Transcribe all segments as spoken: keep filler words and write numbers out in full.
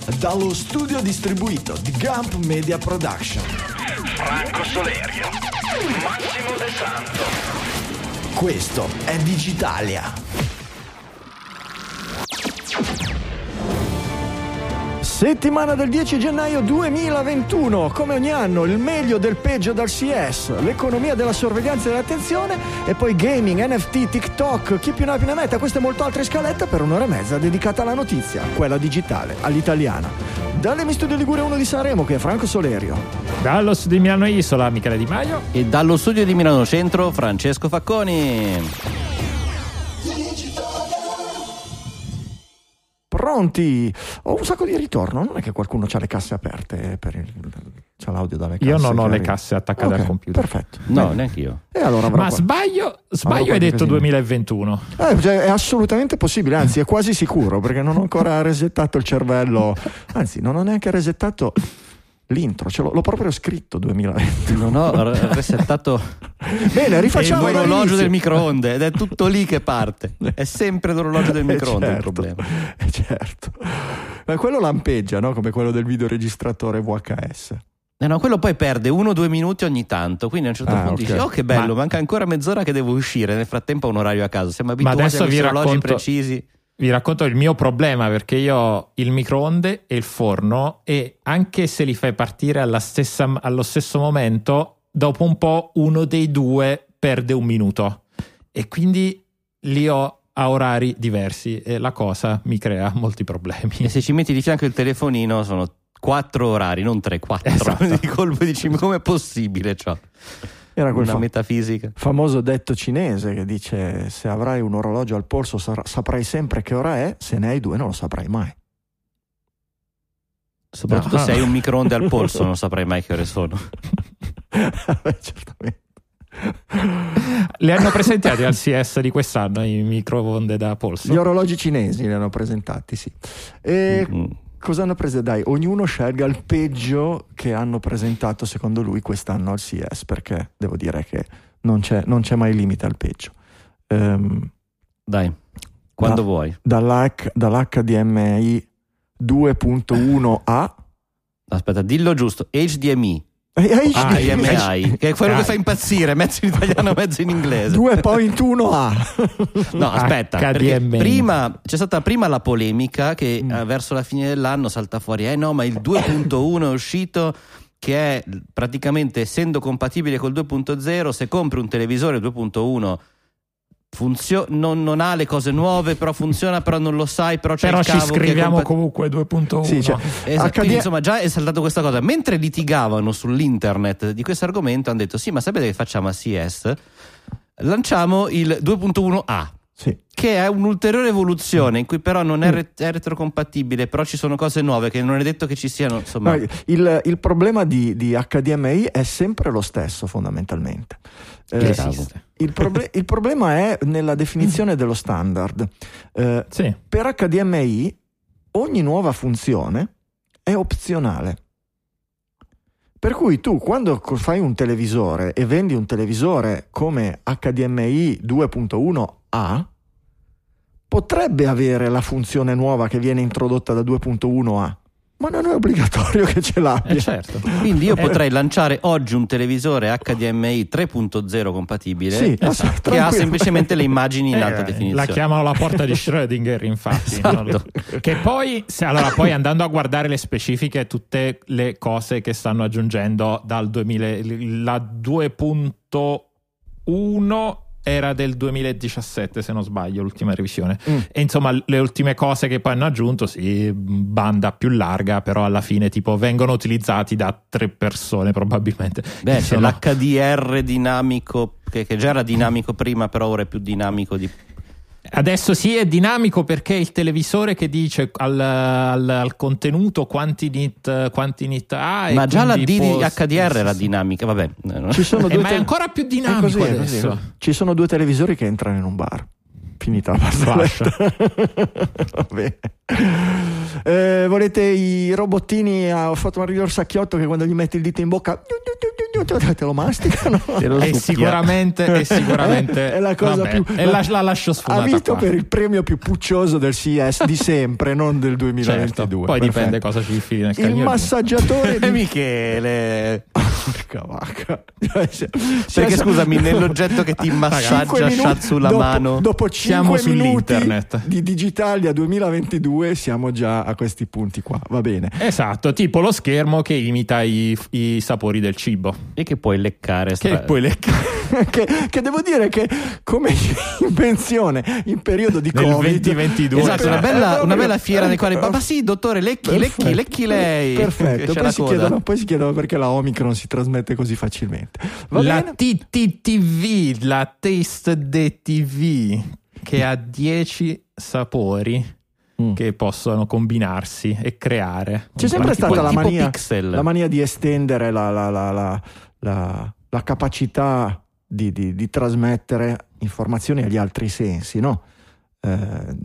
dallo studio distribuito di Gump Media Production. Franco Solerio, Massimo De Santo. Questo è Digitalia. Settimana del dieci gennaio duemilaventuno, come ogni anno il meglio del peggio dal C E S, l'economia della sorveglianza e dell'attenzione e poi gaming, N F T, TikTok, chi più ne ha più ne metta, queste e molte altre scalette per un'ora e mezza dedicata alla notizia, quella digitale, all'italiana. Dalle Studio Ligure uno di Sanremo, che è Franco Solerio. Dallo studio di Milano Isola, Michele Di Maio. E dallo studio di Milano Centro, Francesco Facconi. Pronti? Ho un sacco di ritorno. Non è che qualcuno ha le casse aperte per il... c'ha l'audio dalle casse? Io non ho le arriva. casse attaccate okay, al computer. Perfetto. No, neanche io. E allora Ma qua... sbaglio, sbaglio hai detto casino. duemilaventuno. Eh, cioè, è assolutamente possibile, anzi è quasi sicuro, perché non ho ancora resettato il cervello. Anzi, non ho neanche resettato l'intro, ce l'ho, l'ho proprio scritto duemilaventi. Non ho resettato. Bene, rifacciamo l'orologio del microonde ed è tutto lì che parte. È sempre l'orologio del microonde, certo, il problema. Eh, certo. Ma quello lampeggia, no? Come quello del videoregistratore V H S. Eh no, quello poi perde uno o due minuti ogni tanto, quindi a un certo ah, punto okay. dici: oh, che bello, Ma... manca ancora mezz'ora che devo uscire. Nel frattempo ho un orario a casa. Siamo abituati a questi orologi racconto... precisi. Vi racconto il mio problema, perché io ho il microonde e il forno, e anche se li fai partire alla stessa, allo stesso momento, dopo un po' uno dei due perde un minuto, e quindi li ho a orari diversi e la cosa mi crea molti problemi. E se ci metti di fianco il telefonino sono quattro orari, non tre, quattro. Esatto. Di colpo dici: ma com'è possibile ciò? Era quel una fa- metafisica. famoso detto cinese che dice: se avrai un orologio al polso sar- saprai sempre che ora è, se ne hai due non lo saprai mai. Soprattutto no. se hai un microonde al polso non saprai mai che ore sono. Beh, certamente. Li hanno presentati al C E S di quest'anno i microonde da polso? Gli orologi cinesi li hanno presentati, sì. E mm-hmm. cosa hanno preso? Dai, ognuno scelga il peggio che hanno presentato secondo lui quest'anno al C E S, perché devo dire che non c'è, non c'è mai limite al peggio. Um, Dai, quando da, vuoi. Dall'H, dall'H D M I due punto uno A. Aspetta, dillo giusto. H D M I. Ah, H D M I, che è quello ah. che fa impazzire, mezzo in italiano, mezzo in inglese. due punto uno A. No, aspetta, perché prima c'è stata prima la polemica che mm. verso la fine dell'anno salta fuori: eh no, ma il due punto uno è uscito, che è praticamente, essendo compatibile col due punto zero, se compri un televisore due punto uno Funzio- non, non ha le cose nuove, però funziona, però non lo sai, però c'è però il cavo ci scriviamo compat- comunque due punto uno. Sì, cioè, esatto, quindi, insomma, già è saltato questa cosa. Mentre litigavano sull'internet di questo argomento, hanno detto: sì, ma sapete che facciamo a C E S? Lanciamo il due punto uno A, sì, che è un'ulteriore evoluzione in cui però non è, re- è retrocompatibile, però ci sono cose nuove che non è detto che ci siano, insomma. No, il, il problema di, di H D M I è sempre lo stesso, fondamentalmente. Eh, il, proble- il problema è nella definizione dello standard. Eh, sì. Per H D M I ogni nuova funzione è opzionale. Per cui tu, quando fai un televisore e vendi un televisore come H D M I due punto uno A, potrebbe avere la funzione nuova che viene introdotta da due punto uno A, ma non è obbligatorio che ce l'abbia. Eh certo. Quindi io potrei lanciare oggi un televisore H D M I tre punto zero compatibile, sì, esatto, che ha semplicemente le immagini in alta eh, definizione. La chiamano la porta di Schrödinger, infatti. Esatto. No? Che poi, se, allora, poi andando a guardare le specifiche, tutte le cose che stanno aggiungendo dal duemila, la due punto uno era del duemiladiciassette, se non sbaglio, l'ultima revisione. Mm. E insomma, le ultime cose che poi hanno aggiunto, sì, banda più larga, però alla fine tipo vengono utilizzati da tre persone probabilmente. Beh, c'è sono... l'H D R dinamico, che, che già era dinamico prima, però ora è più dinamico di... Adesso sì, è dinamico, perché è il televisore che dice al, al, al contenuto quanti nit, quanti nit ha. Ma e già la D può... H D R era dinamica, vabbè. Ci sono due eh, ma te- è ancora più dinamico è così, adesso. È così. Ci sono due televisori che entrano in un bar. Finita la barzelletta. Va bene. Eh, volete i robottini? Ho fatto arrivare il sacchiotto che quando gli metti il dito in bocca te lo masticano. Te lo è sicuramente, è sicuramente è la cosa vabbè, più. E la, la lascio sfumata. Ha vinto qua. per il premio più puccioso del C E S di sempre, non del duemilaventidue. Certo, poi Perfetto. dipende cosa ci infili nel Il cagnolino. massaggiatore di Michele. Porca vacca. Perché scusami, nell'oggetto che ti massaggia minuti, sulla dopo, mano. dopo Siamo cinque minuti sull'internet. di Digitalia duemilaventidue siamo già a questi punti qua, va bene. Esatto, tipo lo schermo che imita i, i sapori del cibo. E che puoi leccare. Che stra- puoi leccare. che, che devo dire che come invenzione in periodo di Nel Covid duemilaventidue. Esatto, una Eh, bella, proprio- una bella fiera nei quali. Ma, ma sì, dottore, lecchi, lecchi, Perfetto. lecchi lei. Perfetto, C'è poi la si, coda. chiedono, poi si chiedono perché la Omicron si trasmette così facilmente. Va La bene? T T T V, la Taste de T V, che ha dieci sapori Mm. che possono combinarsi e creare. C'è sempre tipo- stata la tipo mania, Pixel. la mania di estendere la, la, la, la, la, la capacità di, di, di trasmettere informazioni agli altri sensi, no? Eh,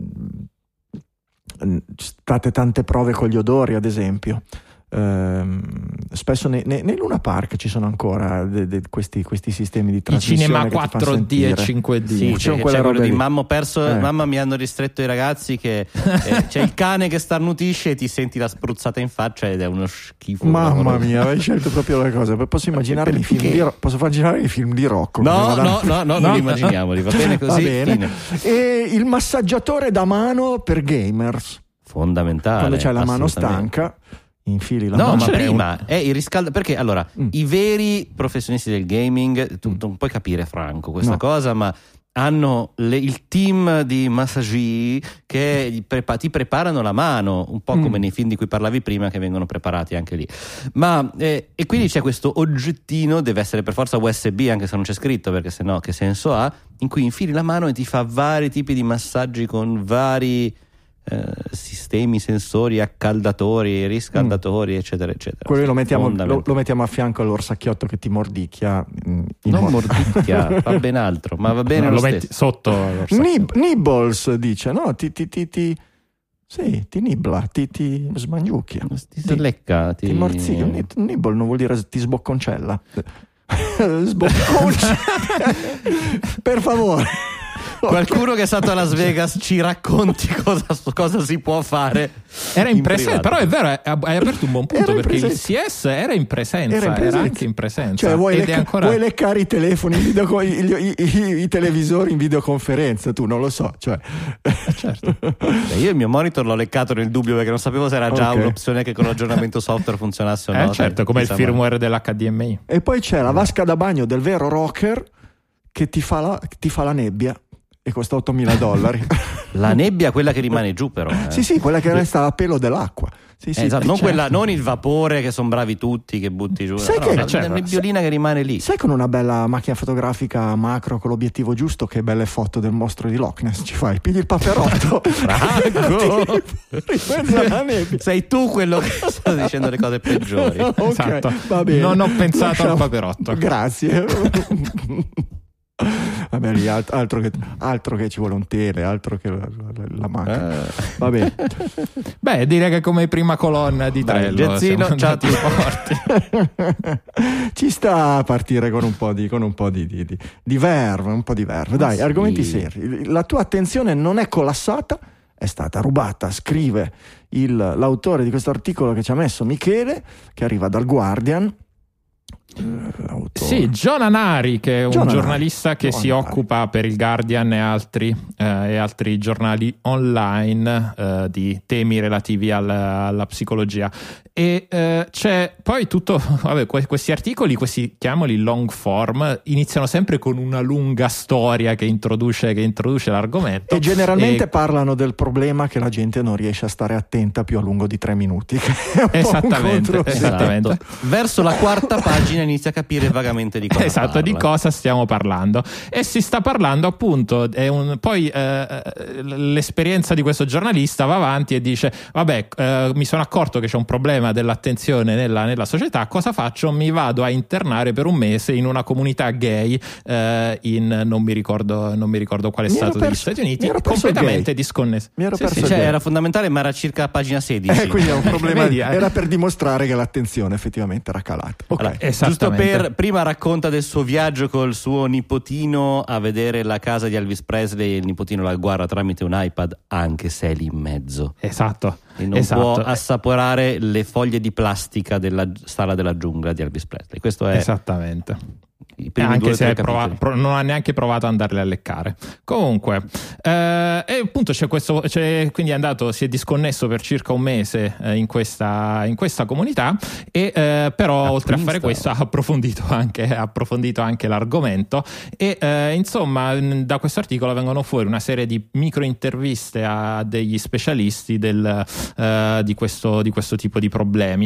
state tante prove con gli odori, ad esempio. Eh, spesso nei, nei, nei Luna Park ci sono ancora de, de, questi, questi sistemi di I trasmissione cinema che ti fanno quattro D e sentire. cinque D. Sì, Ci c'è, sono c'è quelle quello robe di lì. mamma ho perso, Eh. mamma mi hanno ristretto i ragazzi che eh, c'è il cane che starnutisce e ti senti la spruzzata in faccia ed è uno schifo. Mamma mia, hai scelto proprio le cose. Posso immaginare i film di Ro- posso immaginare i film di Rocco. No, come no, vada- no, no, No. non immaginiamoli, va bene Va così. bene. Fine. E il massaggiatore da mano per gamers. Fondamentale. Quando c'hai la mano assolutamente. stanca, infili la No, mano. ma ce n'è prima è il riscaldo. Perché allora Mm. i veri professionisti del gaming, tu non puoi capire, Franco, questa No. cosa, ma hanno le- il team di massaggi che gli prepa- ti preparano la mano, un po' Mm. come nei film di cui parlavi prima, che vengono preparati anche lì. Ma eh, e quindi c'è questo oggettino, deve essere per forza U S B, anche se non c'è scritto, perché sennò che senso ha, in cui infili la mano e ti fa vari tipi di massaggi con vari eh, sistemi, sensori, accaldatori, riscaldatori, eccetera, eccetera. Quello lo mettiamo, lo, Fondamentale. lo mettiamo a fianco all'orsacchiotto che ti mordicchia. in- in Non modo- mordicchia, va ben altro, ma va bene No, lo lo metti stesso. sotto l'orsacchiotto. Nib- Nibbles dice, no? Ti, ti, ti, ti, sì, ti nibla, ti, ti smangiucchia. Ti si lecca, ti, Ti morziglia. Ni- Nibble non vuol dire ti sbocconcella. Sbocconcella. Per favore. Qualcuno che è stato a Las Vegas ci racconti cosa, cosa si può fare. Era in, in presenza, privato. però è vero, hai aperto un buon punto, Era in perché il presenza. C S era in presenza, Era era, in presenza. anche in presenza. Cioè, vuoi, ed lecca- è ancora... vuoi leccare i telefoni, in video- i, i- i- i televisori in videoconferenza? Tu non lo so. Cioè. certo. Beh, io il mio monitor l'ho leccato nel dubbio perché non sapevo se era già Ok. un'opzione che con l'aggiornamento software funzionasse o Eh, no. certo, come il Insomma, firmware dell'H D M I. E poi c'è la vasca da bagno del vero rocker che ti fa la, ti fa la nebbia e costa ottomila dollari. La nebbia, quella che rimane giù, però. eh. Sì, sì, quella che resta a pelo dell'acqua. Sì, sì, Eh, esatto, non, certo. quella, non il vapore che sono bravi tutti che butti giù, Sai no, che- la, certo, la nebbiolina che rimane lì. Sai, con una bella macchina fotografica macro con l'obiettivo giusto, che belle foto del mostro di Loch Ness ci fai? Pigli il paperotto. Franco! Ripensa alla nebbia. Sei tu quello che sta dicendo le cose peggiori. Ok, Esatto. va bene. Non ho pensato Lasciamo- al paperotto. Grazie. Vabbè, lì alt- altro, che, altro che ci vuole un tele, altro che la, la, la macchina. Eh. Va bene. Beh, direi che come prima colonna di Dai, Trello Gezzino, siamo ciao. andati forti. Ci sta a partire con un po' di, con un po' di, di, di, di verve, un po' di verve. Dai, sì. argomenti seri. La tua attenzione non è collassata, è stata rubata, scrive il, l'autore di questo articolo che ci ha messo Michele, che arriva dal Guardian. L'autore. Sì, John Anari, che è un John Anari. giornalista che John si Anari. occupa per il Guardian e altri, eh, e altri giornali online eh, di temi relativi alla, alla psicologia. E eh, c'è poi tutto, vabbè, que- questi articoli, questi chiamoli long form, iniziano sempre con una lunga storia che introduce, che introduce l'argomento. E generalmente E- parlano del problema che la gente non riesce a stare attenta più a lungo di tre minuti. Che è un po' un Esattamente, controsenso. esattamente. Esatto. Verso la quarta pagina inizia a capire vagamente di cosa Esatto, parla. di cosa stiamo parlando. E si sta parlando appunto, è un, poi eh, l'esperienza di questo giornalista va avanti e dice vabbè, eh, mi sono accorto che c'è un problema dell'attenzione nella, nella società, cosa faccio? Mi vado a internare per un mese in una comunità gay eh, in non mi ricordo, non mi ricordo quale Mi ero stato degli perso- Stati Uniti, mi ero perso completamente gay. disconnesso. Mi ero Sì, perso sì, Cioè, gay. era fondamentale, ma era circa a pagina sedici. Eh, quindi è un problema. Vedi, eh. Era per dimostrare che l'attenzione effettivamente era calata. Ok. Allora, Esattamente. giusto per prima racconta del suo viaggio col suo nipotino a vedere la casa di Elvis Presley, il nipotino la guarda tramite un iPad anche se è lì in mezzo. Esatto. E non esatto. può assaporare le foglie di plastica della Sala della giungla di Elvis Presley. Questo è esattamente. Anche se provato, pro, non ha neanche provato ad andarle a leccare. Comunque, eh, e appunto c'è questo, c'è, quindi è andato, si è disconnesso per circa un mese eh, in, questa, in questa comunità, e eh, però a oltre Princeton. a fare questo ha approfondito anche, ha approfondito anche l'argomento, e eh, insomma da questo articolo vengono fuori una serie di micro interviste a degli specialisti del, eh, di, questo, di questo tipo di problemi,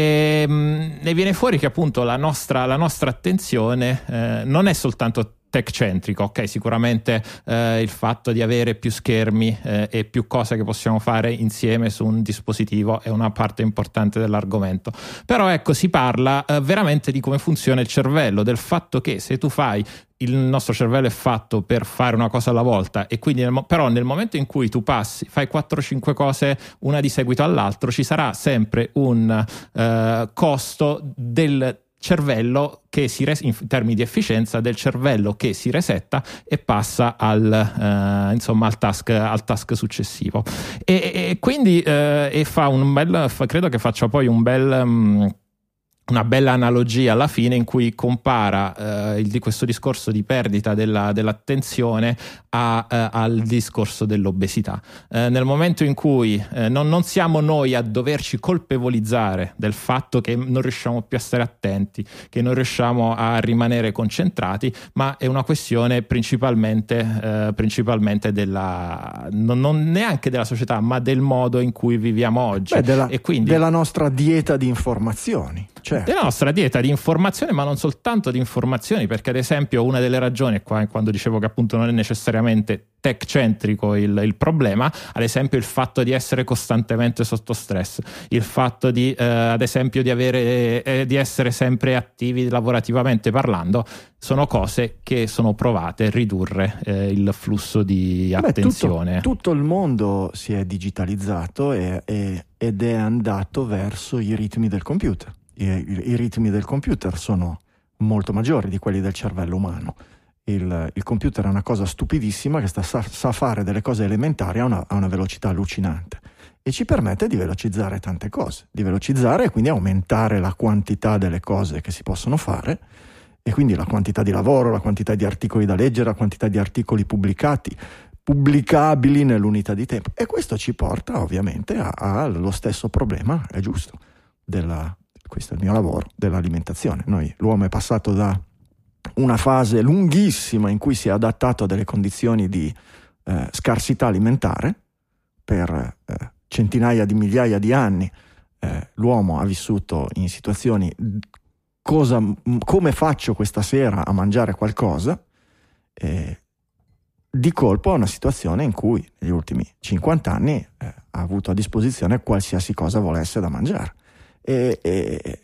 e mh, ne viene fuori che appunto la nostra, la nostra attenzione Eh, non è soltanto tech centrico, ok, sicuramente eh, il fatto di avere più schermi eh, e più cose che possiamo fare insieme su un dispositivo è una parte importante dell'argomento, però ecco, si parla eh, veramente di come funziona il cervello, del fatto che se tu fai il nostro cervello è fatto per fare una cosa alla volta, e quindi nel, però nel momento in cui tu passi, fai quattro cinque cose una di seguito all'altro, ci sarà sempre un eh, costo del cervello che si res- in termini di efficienza del cervello che si resetta e passa al eh, insomma al task al task successivo, e, e quindi eh, e fa un bel fa, credo che faccia poi un bel um, una bella analogia alla fine, in cui compara eh, il, di questo discorso di perdita della, dell'attenzione a, eh, al discorso dell'obesità. Eh, nel momento in cui eh, non, non siamo noi a doverci colpevolizzare del fatto che non riusciamo più a stare attenti, che non riusciamo a rimanere concentrati, ma è una questione principalmente, eh, principalmente della, non, non neanche della società, ma del modo in cui viviamo oggi. Beh, della, e quindi della nostra dieta di informazioni. Certo. Della nostra dieta di informazione, ma non soltanto di informazioni, perché ad esempio una delle ragioni, qua, quando dicevo che appunto non è necessariamente tech centrico il, il problema, ad esempio il fatto di essere costantemente sotto stress, il fatto di eh, ad esempio di avere eh, di essere sempre attivi lavorativamente parlando, sono cose che sono provate a ridurre eh, il flusso di Beh, attenzione. Tutto, tutto il mondo si è digitalizzato e, e, ed è andato verso i ritmi del computer. I, i, i ritmi del computer sono molto maggiori di quelli del cervello umano. Il, il computer è una cosa stupidissima che sta, sa, sa fare delle cose elementari a una, a una velocità allucinante, e ci permette di velocizzare tante cose, di velocizzare e quindi aumentare la quantità delle cose che si possono fare, e quindi la quantità di lavoro, la quantità di articoli da leggere, la quantità di articoli pubblicati, pubblicabili nell'unità di tempo. E questo ci porta ovviamente allo stesso problema, è giusto, della, questo è il mio lavoro, dell'alimentazione. Noi, l'uomo è passato da una fase lunghissima in cui si è adattato a delle condizioni di eh, scarsità alimentare. Per eh, centinaia di migliaia di anni eh, l'uomo ha vissuto in situazioni cosa, come faccio questa sera a mangiare qualcosa, eh, di colpo a una situazione in cui negli ultimi cinquanta anni eh, ha avuto a disposizione qualsiasi cosa volesse da mangiare, e, e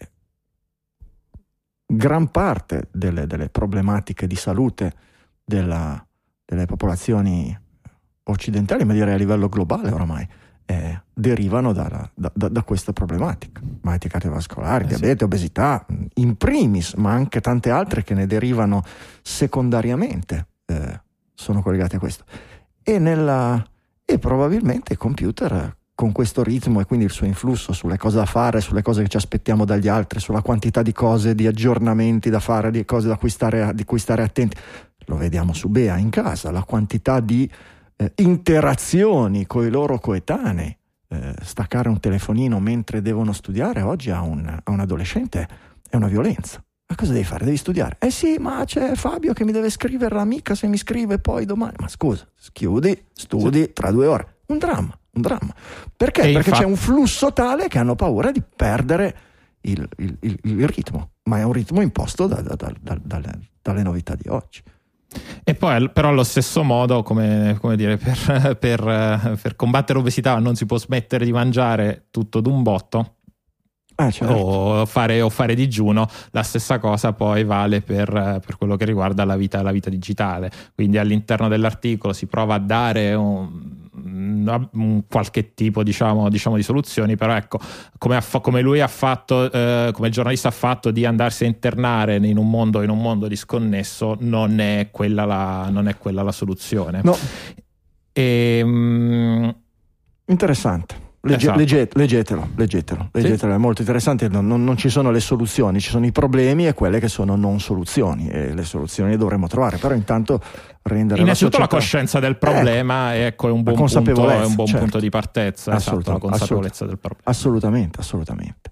gran parte delle, delle problematiche di salute della, delle popolazioni occidentali, ma direi a livello globale oramai, eh, derivano da, da, da, da questa problematica. Malattie cardiovascolari, eh diabete, sì. obesità, in primis, ma anche tante altre che ne derivano secondariamente, eh, sono collegate a questo. E, nella, e probabilmente il computer, con questo ritmo e quindi il suo influsso sulle cose da fare, sulle cose che ci aspettiamo dagli altri, sulla quantità di cose, di aggiornamenti da fare, di cose da cui stare, di cui stare attenti, lo vediamo su Bea in casa, la quantità di eh, interazioni con i loro coetanei, eh, staccare un telefonino mentre devono studiare oggi a un, a un adolescente è una violenza. Ma cosa devi fare? Devi studiare? Eh sì, ma c'è Fabio che mi deve scrivere l'amica, se mi scrive poi domani. Ma scusa, chiudi, studi tra due ore. Un dramma, un dramma. Perché? E Perché infatti... c'è un flusso tale che hanno paura di perdere il, il, il, il ritmo, ma è un ritmo imposto da, da, da, da, dalle, dalle novità di oggi. E poi però allo stesso modo, come, come dire, per, per, per combattere l'obesità non si può smettere di mangiare tutto d'un botto. Ah, certo. o, fare, o fare digiuno. La stessa cosa poi vale per, per quello che riguarda la vita, la vita digitale. Quindi all'interno dell'articolo si prova a dare un, un qualche tipo diciamo, diciamo di soluzioni, però ecco, come, ha, come lui ha fatto, eh, come il giornalista ha fatto, di andarsi a internare in un mondo, in un mondo disconnesso, non è quella la, non è quella la soluzione. No. E, um, interessante. Legge, esatto. legget, leggetelo, leggetelo, leggetelo. Sì. È molto interessante. Non, non, non ci sono le soluzioni, ci sono i problemi e quelle che sono non soluzioni, e le soluzioni le dovremo trovare. Però intanto rendere innanzitutto la, la coscienza del problema, eh, ecco, è un buon, punto, è un buon certo. punto di partenza. Esatto, la consapevolezza del problema. Assolutamente, assolutamente.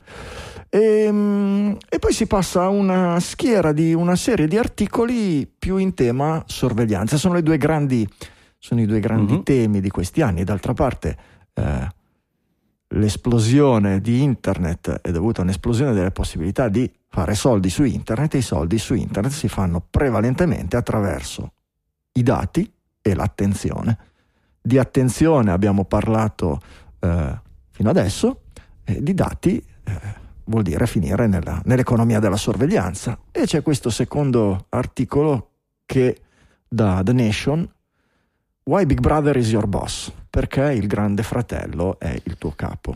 E, e poi si passa a una schiera di una serie di articoli più in tema sorveglianza. Sono le due grandi, sono i due grandi mm-hmm. temi di questi anni. D'altra parte, eh, l'esplosione di internet è dovuta a un'esplosione delle possibilità di fare soldi su internet, e i soldi su internet si fanno prevalentemente attraverso i dati e l'attenzione. Di attenzione abbiamo parlato eh, fino adesso, e di dati eh, vuol dire finire nella, nell'economia della sorveglianza. E c'è questo secondo articolo che da The Nation: Why Big Brother is your boss? Perché il grande fratello è il tuo capo.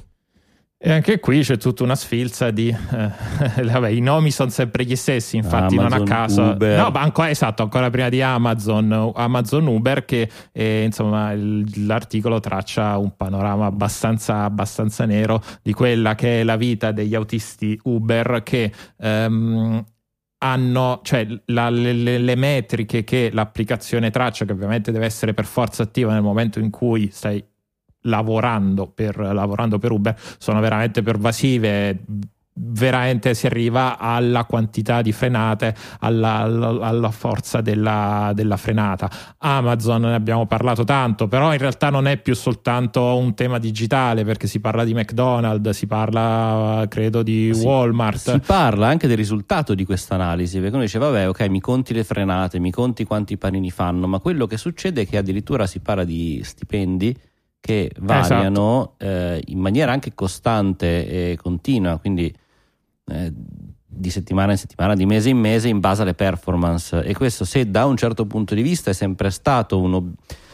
E anche qui c'è tutta una sfilza di eh, vabbè, i nomi sono sempre gli stessi, infatti Amazon, non a caso Uber. no, ma ancora, esatto, ancora prima di Amazon Amazon Uber, che eh, insomma il, l'articolo traccia un panorama abbastanza abbastanza nero di quella che è la vita degli autisti Uber, che ehm, hanno, cioè la, le, le metriche che l'applicazione traccia, che ovviamente deve essere per forza attiva nel momento in cui stai lavorando per, lavorando per Uber, sono veramente pervasive. Veramente si arriva alla quantità di frenate, alla, alla, alla forza della, della frenata. Amazon, ne abbiamo parlato tanto, però in realtà non è più soltanto un tema digitale, perché si parla di McDonald's, si parla credo di si, Walmart. Si parla anche del risultato di questa analisi, perché uno dice vabbè, ok, mi conti le frenate, mi conti quanti panini fanno, ma quello che succede è che addirittura si parla di stipendi che variano esatto. eh, in maniera anche costante e continua, quindi Eh, di settimana in settimana, di mese in mese, in base alle performance. E questo, se da un certo punto di vista è sempre stato uno,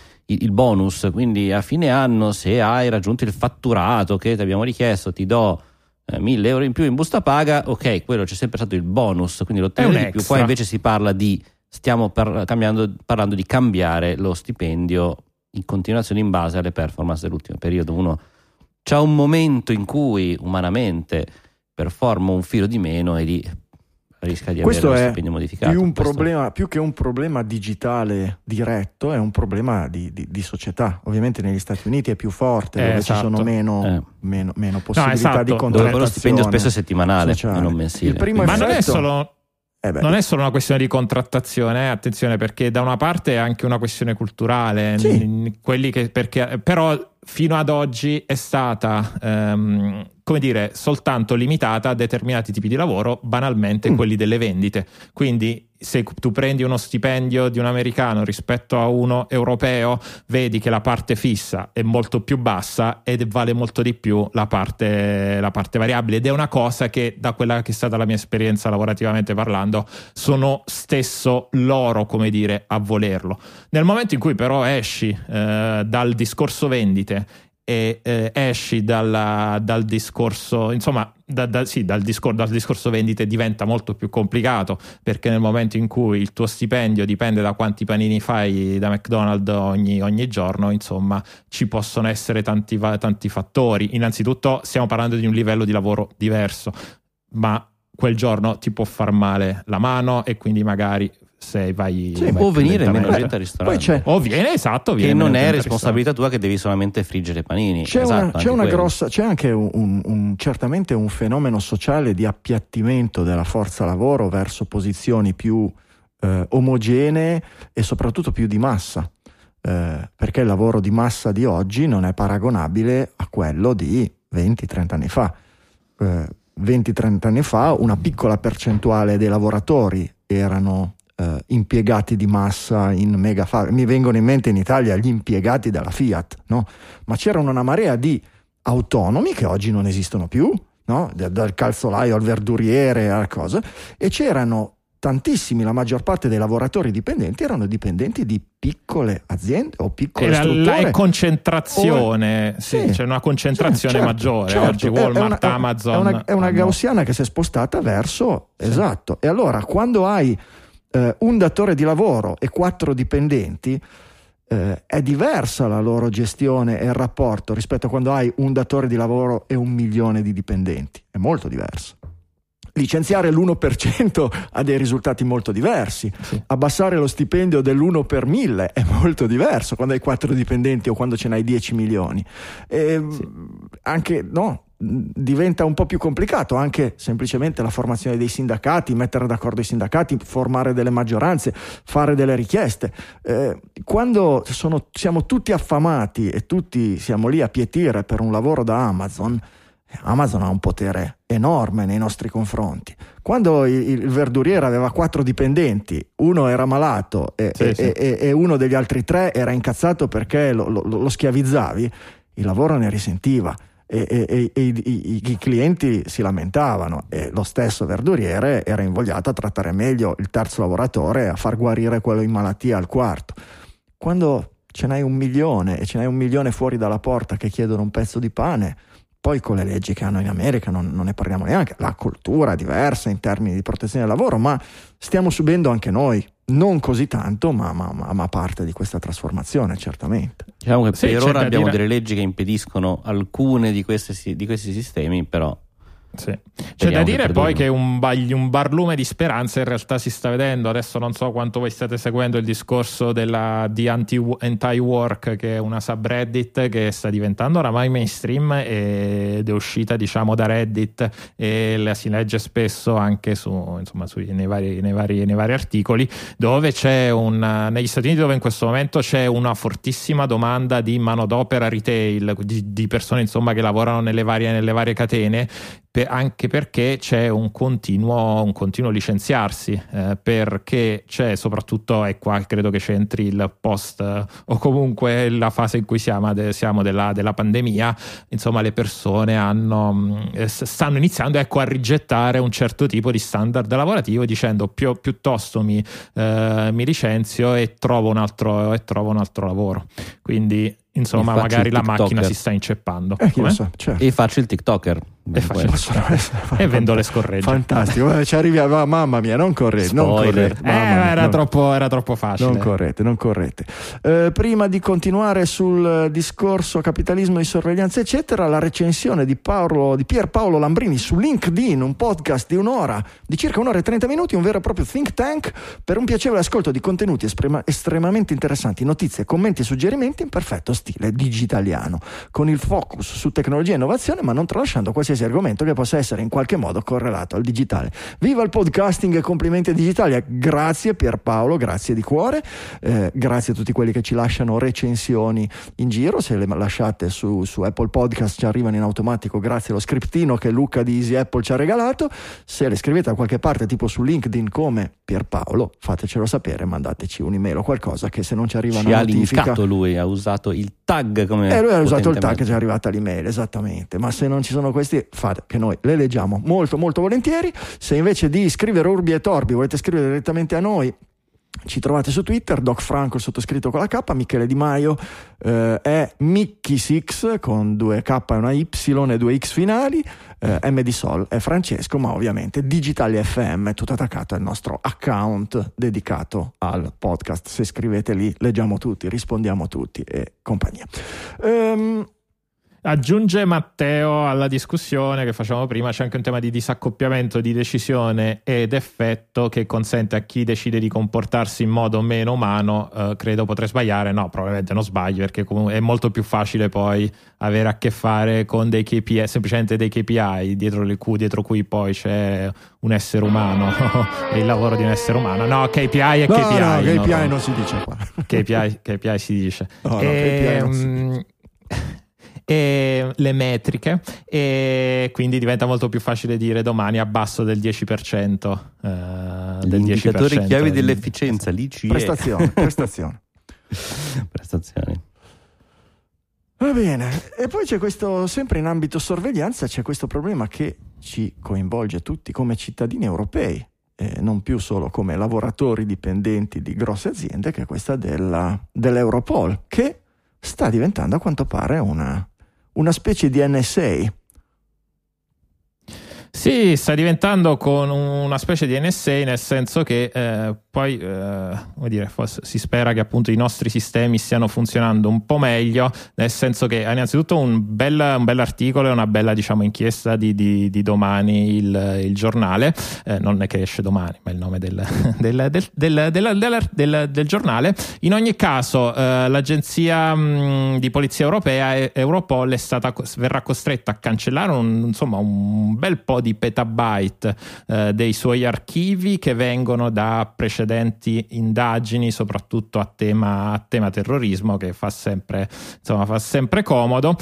il bonus, quindi a fine anno se hai raggiunto il fatturato che ti abbiamo richiesto, ti do eh, mille euro in più in busta paga, ok, quello c'è sempre stato il bonus, quindi lo ottenere di più. Qua invece si parla di stiamo par- cambiando, parlando di cambiare lo stipendio in continuazione in base alle performance dell'ultimo periodo. Uno c'ha un momento in cui umanamente performa un filo di meno e lì rischia di questo avere lo stipendio modificato. Più, un questo... problema, più che un problema digitale diretto, è un problema di, di, di società. Ovviamente negli Stati Uniti è più forte, eh, dove esatto. ci sono meno, eh. meno, meno possibilità no, esatto. di contrattazione. Dove lo stipendio spesso è settimanale sociale. e non mensile. Il primo Ma effetto... non è solo... Eh beh. Non è solo una questione di contrattazione, eh, attenzione, perché da una parte è anche una questione culturale, sì. n- quelli che, perché, però fino ad oggi è stata ehm, come dire, soltanto limitata a determinati tipi di lavoro, banalmente mm. quelli delle vendite. Quindi se tu prendi uno stipendio di un americano rispetto a uno europeo, vedi che la parte fissa è molto più bassa ed vale molto di più la parte, la parte variabile, ed è una cosa che, da quella che è stata la mia esperienza lavorativamente parlando, sono stesso loro, come dire, a volerlo. Nel momento in cui però esci eh, dal discorso vendite e eh, esci dalla, dal discorso, insomma, da, da, sì, dal, discor- dal discorso vendite, diventa molto più complicato, perché nel momento in cui il tuo stipendio dipende da quanti panini fai da McDonald's ogni, ogni giorno, insomma, ci possono essere tanti, tanti fattori. Innanzitutto stiamo parlando di un livello di lavoro diverso, ma quel giorno ti può far male la mano e quindi magari se vai, sì, vai può venire meno gente al ristorante. Poi c'è, o viene esatto viene che non è responsabilità tua, che devi solamente friggere panini. C'è, esatto, una, c'è una quello. grossa, c'è anche un, un, un certamente un fenomeno sociale di appiattimento della forza lavoro verso posizioni più eh, omogenee e soprattutto più di massa, eh, perché il lavoro di massa di oggi non è paragonabile a quello di venti trenta anni fa. eh, venti trenta anni fa una piccola percentuale dei lavoratori erano Uh, impiegati di massa in mega fabbriche. Mi vengono in mente in Italia gli impiegati della Fiat, no? Ma c'erano una marea di autonomi che oggi non esistono più, no? Dal calzolaio al verduriere alla cosa, e c'erano tantissimi, la maggior parte dei lavoratori dipendenti erano dipendenti di piccole aziende o piccole Era strutture. la concentrazione, o, sì, sì, c'è una concentrazione sì, certo, maggiore, certo, oggi Walmart, è una, Amazon. È una, è una gaussiana che si è spostata verso, sì. Esatto, e allora quando hai eh, un datore di lavoro e quattro dipendenti, eh, è diversa la loro gestione e il rapporto rispetto a quando hai un datore di lavoro e un milione di dipendenti, è molto diverso. Licenziare l'uno per cento ha dei risultati molto diversi, sì. Abbassare lo stipendio dell'uno per mille è molto diverso quando hai quattro dipendenti o quando ce n'hai dieci milioni. E sì. Anche no, diventa un po' più complicato anche semplicemente la formazione dei sindacati, mettere d'accordo i sindacati, formare delle maggioranze, fare delle richieste. Eh, quando sono, siamo tutti affamati e tutti siamo lì a pietire per un lavoro da Amazon, Amazon ha un potere enorme nei nostri confronti. Quando il, il verduriere aveva quattro dipendenti, uno era malato e, sì, e, sì. E, e uno degli altri tre era incazzato perché lo, lo, lo schiavizzavi, il lavoro ne risentiva e, e, e, e i, i, i clienti si lamentavano, e lo stesso verduriere era invogliato a trattare meglio il terzo lavoratore e a far guarire quello in malattia al quarto. Quando ce n'hai un milione e ce n'hai un milione fuori dalla porta che chiedono un pezzo di pane, poi con le leggi che hanno in America non, non ne parliamo neanche, la cultura è diversa in termini di protezione del lavoro, ma stiamo subendo anche noi, non così tanto, ma, ma, ma, ma parte di questa trasformazione certamente. Diciamo che sì, per ora abbiamo dire... delle leggi che impediscono alcune di, queste, di questi sistemi, però... Sì. C'è da dire poi che un, un barlume di speranza in realtà si sta vedendo. Adesso non so quanto voi state seguendo il discorso della, di anti, anti-work, che è una subreddit che sta diventando oramai mainstream ed è uscita diciamo da Reddit, e la si legge spesso anche su, insomma, sui, nei, vari, nei, vari, nei vari articoli, dove c'è un negli Stati Uniti, dove in questo momento c'è una fortissima domanda di manodopera retail, di, di persone insomma che lavorano nelle varie, nelle varie catene, per, anche perché c'è un continuo, un continuo licenziarsi, eh, perché c'è soprattutto, e qua credo che c'entri il post eh, o comunque la fase in cui siamo, de, siamo della, della pandemia, insomma le persone hanno, eh, stanno iniziando ecco, a rigettare un certo tipo di standard lavorativo, dicendo più, piuttosto mi, eh, mi licenzio e trovo un altro, e trovo un altro lavoro. Quindi insomma magari la macchina si sta inceppando, eh, so, certo. E faccio il TikToker e, faccio e vendo le scorregge. Fantastico, ci arriviamo, mamma mia, non correte, non correte. Eh, era, no. troppo, era troppo facile, non correte, non correte. Eh, prima di continuare sul discorso capitalismo di sorveglianza eccetera, la recensione di Paolo di Pierpaolo Lambrini su LinkedIn, un podcast di un'ora, di circa un'ora e trenta minuti, un vero e proprio think tank per un piacevole ascolto di contenuti esprema, estremamente interessanti, notizie, commenti e suggerimenti in perfetto stile digitaliano, con il focus su tecnologia e innovazione, ma non tralasciando qualsiasi argomento che possa essere in qualche modo correlato al digitale. Viva il podcasting e complimenti a Digitalia. Grazie Pierpaolo, grazie di cuore, eh, grazie a tutti quelli che ci lasciano recensioni in giro. Se le lasciate su, su Apple Podcast ci arrivano in automatico grazie allo scriptino che Luca di Easy Apple ci ha regalato. Se le scrivete da qualche parte tipo su LinkedIn come Pierpaolo, fatecelo sapere, mandateci un'email o qualcosa, che se non ci arriva ci una ha notifica... linkato lui, ha usato il tag come eh, lui ha usato il tag che ci è arrivata l'email, esattamente. Ma se non ci sono questi, fate che noi le leggiamo molto molto volentieri. Se invece di scrivere Urbi e Torbi volete scrivere direttamente a noi, ci trovate su Twitter, Doc Franco il sottoscritto con la K, Michele Di Maio eh, è Mickey Six con due K e una Y e due X finali, eh, M di Sol è Francesco, ma ovviamente Digitalia F M è tutto attaccato al nostro account dedicato al podcast. Se scrivete lì leggiamo tutti, rispondiamo tutti e compagnia. Um, Aggiunge Matteo alla discussione che facevamo prima, c'è anche un tema di disaccoppiamento di decisione ed effetto che consente a chi decide di comportarsi in modo meno umano, eh, credo potrei sbagliare, no probabilmente non sbaglio, perché comunque è molto più facile poi avere a che fare con dei K P I, semplicemente dei K P I dietro, le cui, dietro cui poi c'è un essere umano e il lavoro di un essere umano. No, K P I è no, K P I. No, K P I no, non si dice qua. K P I, K P I si dice. No, no, e, K P I non si dice. E le metriche, e quindi diventa molto più facile dire domani abbasso del dieci per cento eh, del gli indicatori chiavi del... dell'efficienza, l'I C E. Prestazione, prestazione. Prestazioni. Va bene, e poi c'è questo, sempre in ambito sorveglianza, c'è questo problema che ci coinvolge tutti come cittadini europei, eh, non più solo come lavoratori dipendenti di grosse aziende, che è questa della, dell'Europol, che sta diventando a quanto pare una, una specie di N S A. Sì, sta diventando con una specie di N S A, nel senso che eh, poi eh, come dire, si spera che appunto i nostri sistemi stiano funzionando un po' meglio, nel senso che innanzitutto un bel, un bell'articolo e una bella, diciamo, inchiesta di, di, di domani il, il giornale, eh, non è che esce domani, ma è il nome del, del, del, del, del, del, del, del giornale. In ogni caso eh, l'agenzia mh, di polizia europea Europol è stata, verrà costretta a cancellare un, insomma un bel po' di petabyte eh, dei suoi archivi che vengono da precedenti indagini, soprattutto a tema, a tema terrorismo, che fa sempre, insomma, fa sempre comodo,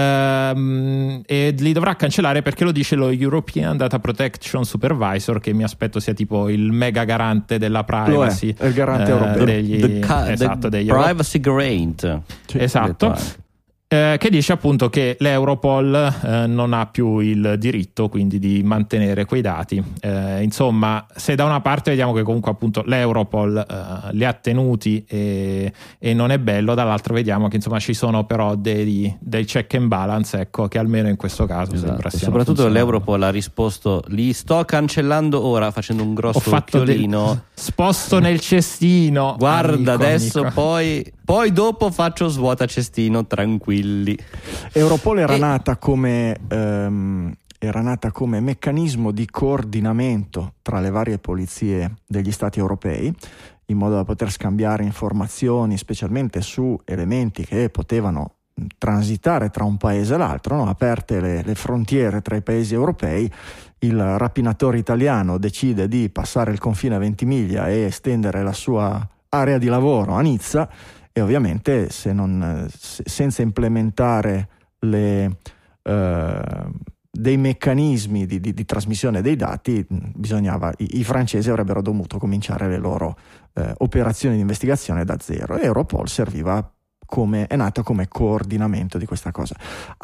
ehm, e li dovrà cancellare perché lo dice lo European Data Protection Supervisor, che mi aspetto sia tipo il mega garante della privacy, è, è il garante eh, europeo, degli, the, ca- esatto, the degli privacy grant, sì, esatto. Eh, che dice appunto che l'Europol eh, non ha più il diritto quindi di mantenere quei dati. Eh, insomma, se da una parte vediamo che comunque appunto l'Europol eh, li ha tenuti e, e non è bello, dall'altra vediamo che insomma ci sono però dei, dei check and balance, ecco, che almeno in questo caso esatto. sembra siano soprattutto funzionando. L'Europol ha risposto: li sto cancellando ora, facendo un grosso Ho fatto occhiolino del... sposto nel cestino, guarda, amico, adesso amico. poi poi dopo faccio svuota cestino, tranquilli. Europol era e... nata come ehm, era nata come meccanismo di coordinamento tra le varie polizie degli stati europei, in modo da poter scambiare informazioni, specialmente su elementi che potevano transitare tra un paese e l'altro, no? Aperte le, le frontiere tra i paesi europei, il rapinatore italiano decide di passare il confine a Ventimiglia e estendere la sua area di lavoro a Nizza, e ovviamente se non, se, senza implementare le, eh, dei meccanismi di, di, di trasmissione dei dati, bisognava, i, i francesi avrebbero dovuto cominciare le loro eh, operazioni di investigazione da zero, e Europol serviva come, è nato come coordinamento di questa cosa.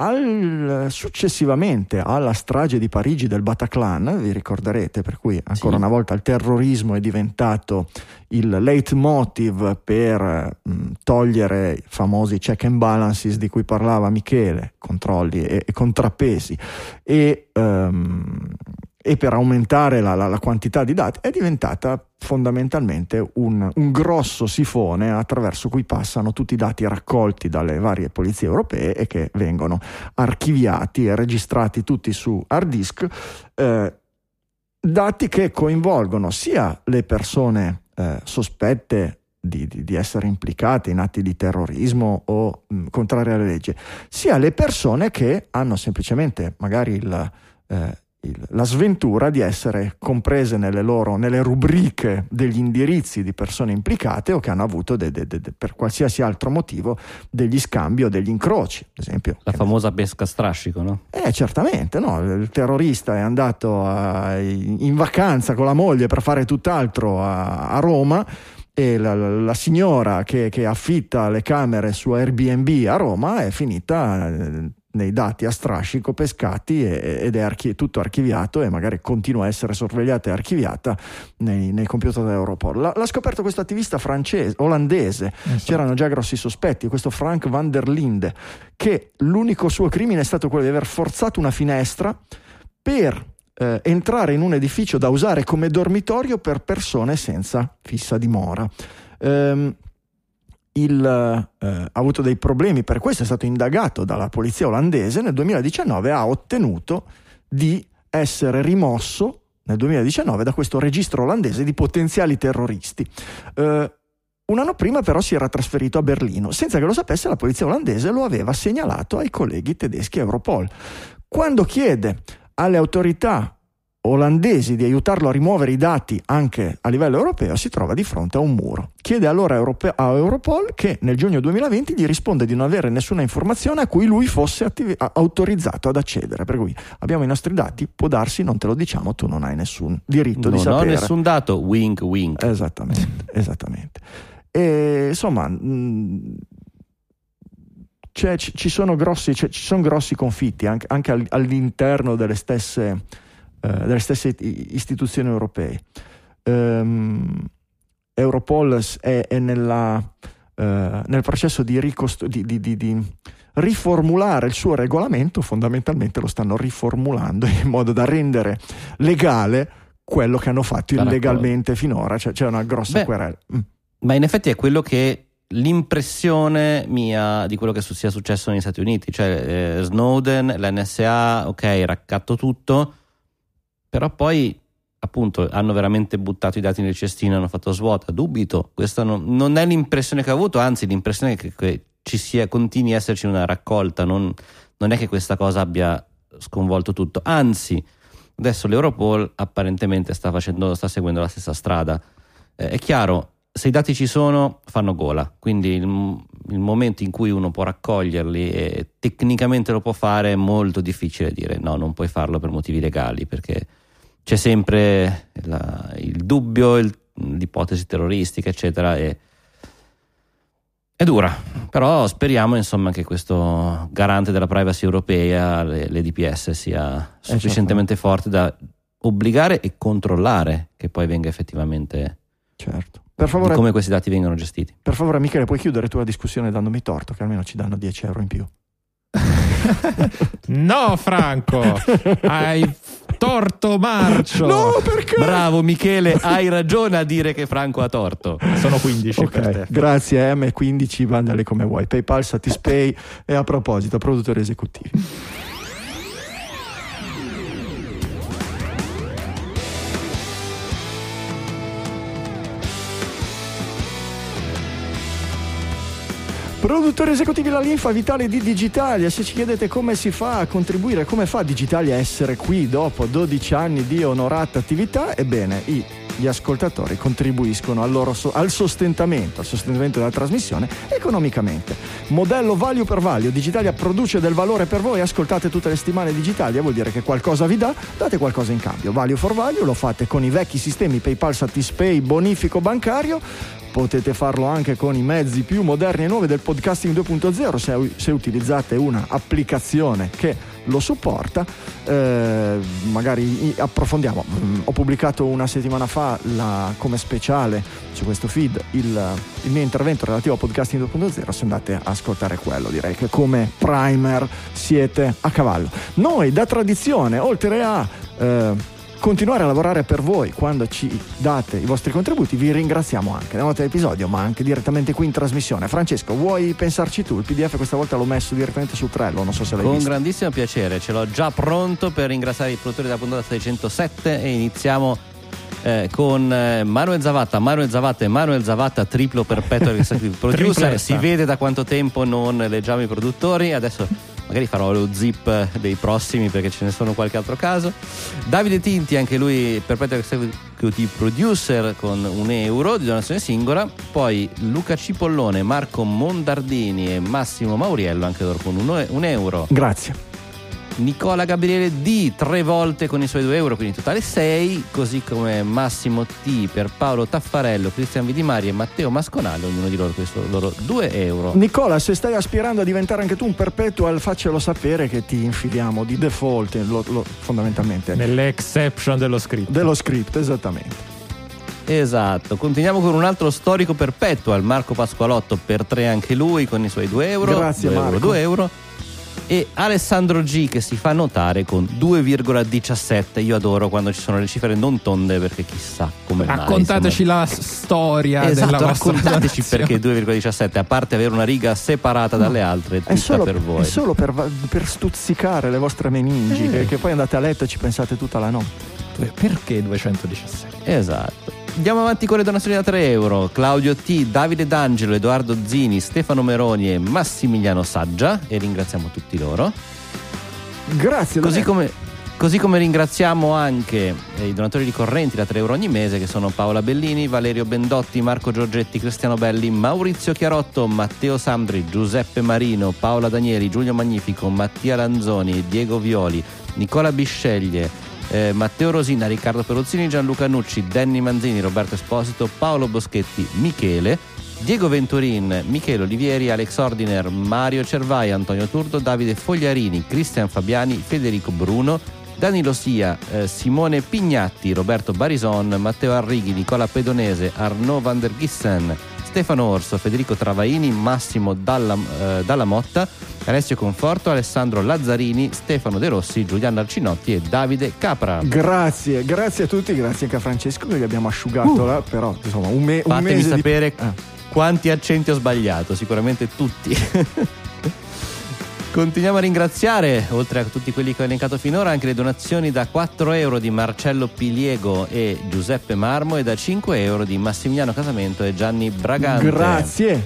Al, successivamente alla strage di Parigi del Bataclan, vi ricorderete, per cui ancora sì. una volta il terrorismo è diventato il leitmotiv per mh, togliere i famosi check and balances di cui parlava Michele, controlli e, e contrappesi, e, um, e per aumentare la, la, la quantità di dati, è diventata fondamentalmente un, un grosso sifone attraverso cui passano tutti i dati raccolti dalle varie polizie europee e che vengono archiviati e registrati tutti su hard disk, eh, dati che coinvolgono sia le persone eh, sospette di, di, di essere implicate in atti di terrorismo o mh, contrari alla legge, sia le persone che hanno semplicemente magari il eh, Il, la sventura di essere comprese nelle loro nelle rubriche degli indirizzi di persone implicate, o che hanno avuto de, de, de, de, per qualsiasi altro motivo degli scambi o degli incroci, ad esempio la famosa pesca a strascico, no? Eh certamente, no? Il terrorista è andato a, in vacanza con la moglie per fare tutt'altro a, a Roma, e la, la signora che, che affitta le camere su Airbnb a Roma è finita eh, nei dati a strascico pescati, e, ed è archi- tutto archiviato, e magari continua a essere sorvegliata e archiviata nei, nei computer dell'Europol. L- l'ha scoperto questo attivista francese, olandese, esatto. C'erano già grossi sospetti, questo Frank van der Linde, che l'unico suo crimine è stato quello di aver forzato una finestra per eh, entrare in un edificio da usare come dormitorio per persone senza fissa dimora. Ehm, Il, eh, ha avuto dei problemi, per questo è stato indagato dalla polizia olandese. Nel duemiladiciannove ha ottenuto di essere rimosso nel duemiladiciannove da questo registro olandese di potenziali terroristi. Eh, un anno prima però si era trasferito a Berlino, senza che lo sapesse la polizia olandese, lo aveva segnalato ai colleghi tedeschi Europol. Quando chiede alle autorità olandesi di aiutarlo a rimuovere i dati anche a livello europeo, si trova di fronte a un muro. Chiede allora Europe- a Europol, che nel giugno duemilaventi gli risponde di non avere nessuna informazione a cui lui fosse attiv- autorizzato ad accedere, per cui abbiamo i nostri dati, può darsi, non te lo diciamo, tu non hai nessun diritto non di sapere. Non ho nessun dato, wink wink. Esattamente, esattamente. E insomma, mh, c'è, ci sono grossi, ci sono grossi confitti anche, anche all'interno delle stesse, eh, delle stesse istituzioni europee. Um, Europol è, è nella, uh, nel processo di, ricostru- di, di, di, di riformulare il suo regolamento, fondamentalmente lo stanno riformulando in modo da rendere legale quello che hanno fatto illegalmente finora, cioè c'è una grossa Beh, querela. Mm. Ma in effetti è quello che l'impressione mia di quello che sia successo negli Stati Uniti, cioè eh, Snowden, l'N S A, ok, raccatto tutto, però poi appunto hanno veramente buttato i dati nel cestino, hanno fatto svuota. Dubito, questa non, non è l'impressione che ho avuto, anzi l'impressione è che, che ci sia, continui a esserci una raccolta, non, non è che questa cosa abbia sconvolto tutto, anzi adesso l'Europol apparentemente sta facendo, sta seguendo la stessa strada. Eh, è chiaro, se i dati ci sono fanno gola, quindi il, il momento in cui uno può raccoglierli e tecnicamente lo può fare è molto difficile dire no, non puoi farlo per motivi legali, perché c'è sempre la, il dubbio, il, l'ipotesi terroristica eccetera, e è dura, però speriamo insomma che questo garante della privacy europea, l'E D P S, sia sufficientemente forte da obbligare e controllare che poi venga effettivamente, certo, per favore, come questi dati vengono gestiti. Per favore Michele, puoi chiudere tu la discussione dandomi torto, che almeno ci danno dieci euro in più. No Franco, hai torto marcio. No, perché? Bravo Michele, hai ragione a dire che Franco ha torto. Sono quindici okay, per te. Grazie, M quindici, vandali come vuoi. PayPal, Satispay. E a proposito, produttori esecutivi, produttori esecutivi, la linfa vitale di Digitalia. Se ci chiedete come si fa a contribuire, come fa Digitalia a essere qui dopo dodici anni di onorata attività, ebbene i, gli ascoltatori contribuiscono al, loro so, al sostentamento al sostentamento della trasmissione economicamente. Modello value per value. Digitalia produce del valore per voi, ascoltate tutte le settimane Digitalia, vuol dire che qualcosa vi dà, date qualcosa in cambio. Value for value lo fate con i vecchi sistemi PayPal, Satispay, bonifico bancario. Potete farlo anche con i mezzi più moderni e nuovi del podcasting due punto zero se, se utilizzate una applicazione che lo supporta. Eh, magari approfondiamo. Ho pubblicato una settimana fa la, come speciale su questo feed il, il mio intervento relativo a podcasting due punto zero. Se andate a ascoltare quello, direi che come primer siete a cavallo. Noi da tradizione, oltre a eh, continuare a lavorare per voi quando ci date i vostri contributi, vi ringraziamo anche nella nota dell'episodio, ma anche direttamente qui in trasmissione. Francesco, vuoi pensarci tu? Il P D F questa volta l'ho messo direttamente su Trello, non so se l'hai con visto. Con grandissimo piacere, ce l'ho già pronto per ringraziare i produttori della puntata seicentosette, e iniziamo eh, con eh, Manuel Zavatta. Manuel Zavatta e Manuel Zavatta, triplo perpetuo executive producer. Si vede da quanto tempo non leggiamo i produttori, adesso magari farò lo zip dei prossimi perché ce ne sono qualche altro caso. Davide Tinti, anche lui perpetuo executive producer, con un euro di donazione singola. Poi Luca Cipollone, Marco Mondardini e Massimo Mauriello, anche loro con un, un euro. Grazie. Nicola Gabriele D tre volte con i suoi due euro, quindi in totale sei, così come Massimo T, per Paolo Taffarello, Cristian Vidimari e Matteo Masconallo, ognuno di loro questo loro due euro. Nicola, se stai aspirando a diventare anche tu un perpetual, faccelo sapere che ti infiliamo di default, lo, lo, fondamentalmente nelle exception dello script. Dello script, esattamente. Esatto, continuiamo con un altro storico perpetual, Marco Pasqualotto, per tre anche lui con i suoi due euro. Grazie due Marco. Euro, due euro. E Alessandro G che si fa notare con due virgola diciassette. Io adoro quando ci sono le cifre non tonde, perché chissà come mai. Raccontateci la storia esatto, della raccontateci perché due virgola diciassette, a parte avere una riga separata no, dalle altre, tutta è solo, per voi. È solo per, per stuzzicare le vostre meningi, eh. che, che poi andate a letto e ci pensate tutta la notte. Perché duecentodiciassette? Esatto. Andiamo avanti con le donazioni da tre euro. Claudio T, Davide D'Angelo, Edoardo Zini, Stefano Meroni e Massimiliano Saggia, e ringraziamo tutti loro. Grazie. Così come, così come ringraziamo anche i donatori ricorrenti da tre euro ogni mese, che sono Paola Bellini, Valerio Bendotti, Marco Giorgetti, Cristiano Belli, Maurizio Chiarotto, Matteo Sandri, Giuseppe Marino, Paola Danieli, Giulio Magnifico, Mattia Lanzoni, Diego Violi, Nicola Bisceglie, Eh, Matteo Rosina, Riccardo Peruzzini, Gianluca Nucci, Danny Manzini, Roberto Esposito, Paolo Boschetti, Michele, Diego Venturin, Michele Olivieri, Alex Ordiner, Mario Cervai, Antonio Turdo, Davide Fogliarini, Cristian Fabiani, Federico Bruno, Danilo Sia, eh, Simone Pignatti, Roberto Barison, Matteo Arrighi, Nicola Pedonese, Arnaud van der Gissen, Stefano Orso, Federico Travaini, Massimo Dalla, eh, Dalla Motta, Alessio Conforto, Alessandro Lazzarini, Stefano De Rossi, Giuliano Arcinotti e Davide Capra. Grazie, grazie a tutti, grazie anche a Francesco che gli abbiamo asciugato uh, là, però insomma un, me- un mese Fatemi sapere di... ah. quanti accenti ho sbagliato, sicuramente tutti. Continuiamo a ringraziare, oltre a tutti quelli che ho elencato finora, anche le donazioni da quattro euro di Marcello Piliego e Giuseppe Marmo e da cinque euro di Massimiliano Casamento e Gianni Bragante. Grazie.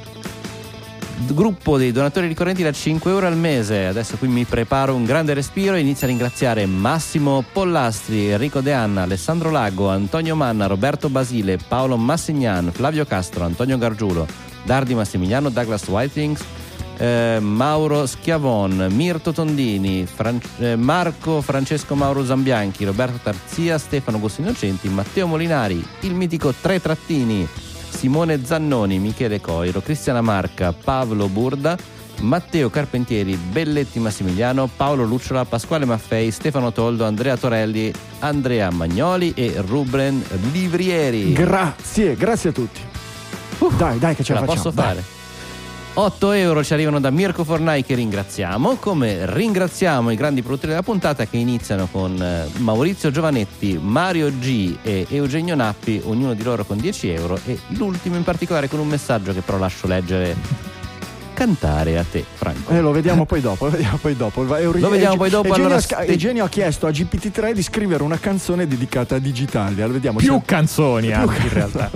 Gruppo dei donatori ricorrenti da cinque euro al mese. Adesso qui mi preparo un grande respiro e inizio a ringraziare Massimo Pollastri, Enrico De Anna, Alessandro Lago, Antonio Manna, Roberto Basile, Paolo Massignan, Flavio Castro, Antonio Gargiulo, Dardi Massimiliano, Douglas Whitings, Eh, Mauro Schiavon, Mirto Tondini, Fran- eh, Marco Francesco Mauro Zambianchi, Roberto Tarzia, Stefano Gossi Innocenti, Matteo Molinari, il mitico Tre Trattini, Simone Zannoni, Michele Coiro, Cristiana Marca, Paolo Burda, Matteo Carpentieri, Belletti Massimiliano, Paolo Lucciola, Pasquale Maffei, Stefano Toldo, Andrea Torelli, Andrea Magnoli e Ruben Livrieri. Grazie, grazie a tutti. Uh, dai, dai che ce, ce la, la posso dai. fare. otto euro ci arrivano da Mirko Fornai, che ringraziamo, come ringraziamo i grandi produttori della puntata, che iniziano con Maurizio Giovanetti, Mario G e Eugenio Nappi, ognuno di loro con dieci euro, e l'ultimo in particolare con un messaggio che però lascio leggere. Cantare a te, Franco. Eh, lo vediamo poi dopo, lo vediamo poi dopo. Eugenio, lo vediamo poi dopo. Eugenio, Allora, sca- Eugenio ha chiesto a G P T tre di scrivere una canzone dedicata a Digitalia. Lo vediamo. Più cioè... canzoni Più anche can- in realtà.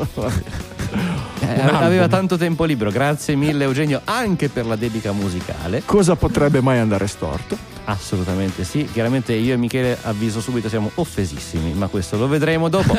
Eh, aveva tanto tempo libero, grazie mille Eugenio anche per la dedica musicale. Cosa potrebbe mai andare storto? Assolutamente sì, chiaramente io e Michele, avviso subito, siamo offesissimi, ma questo lo vedremo dopo.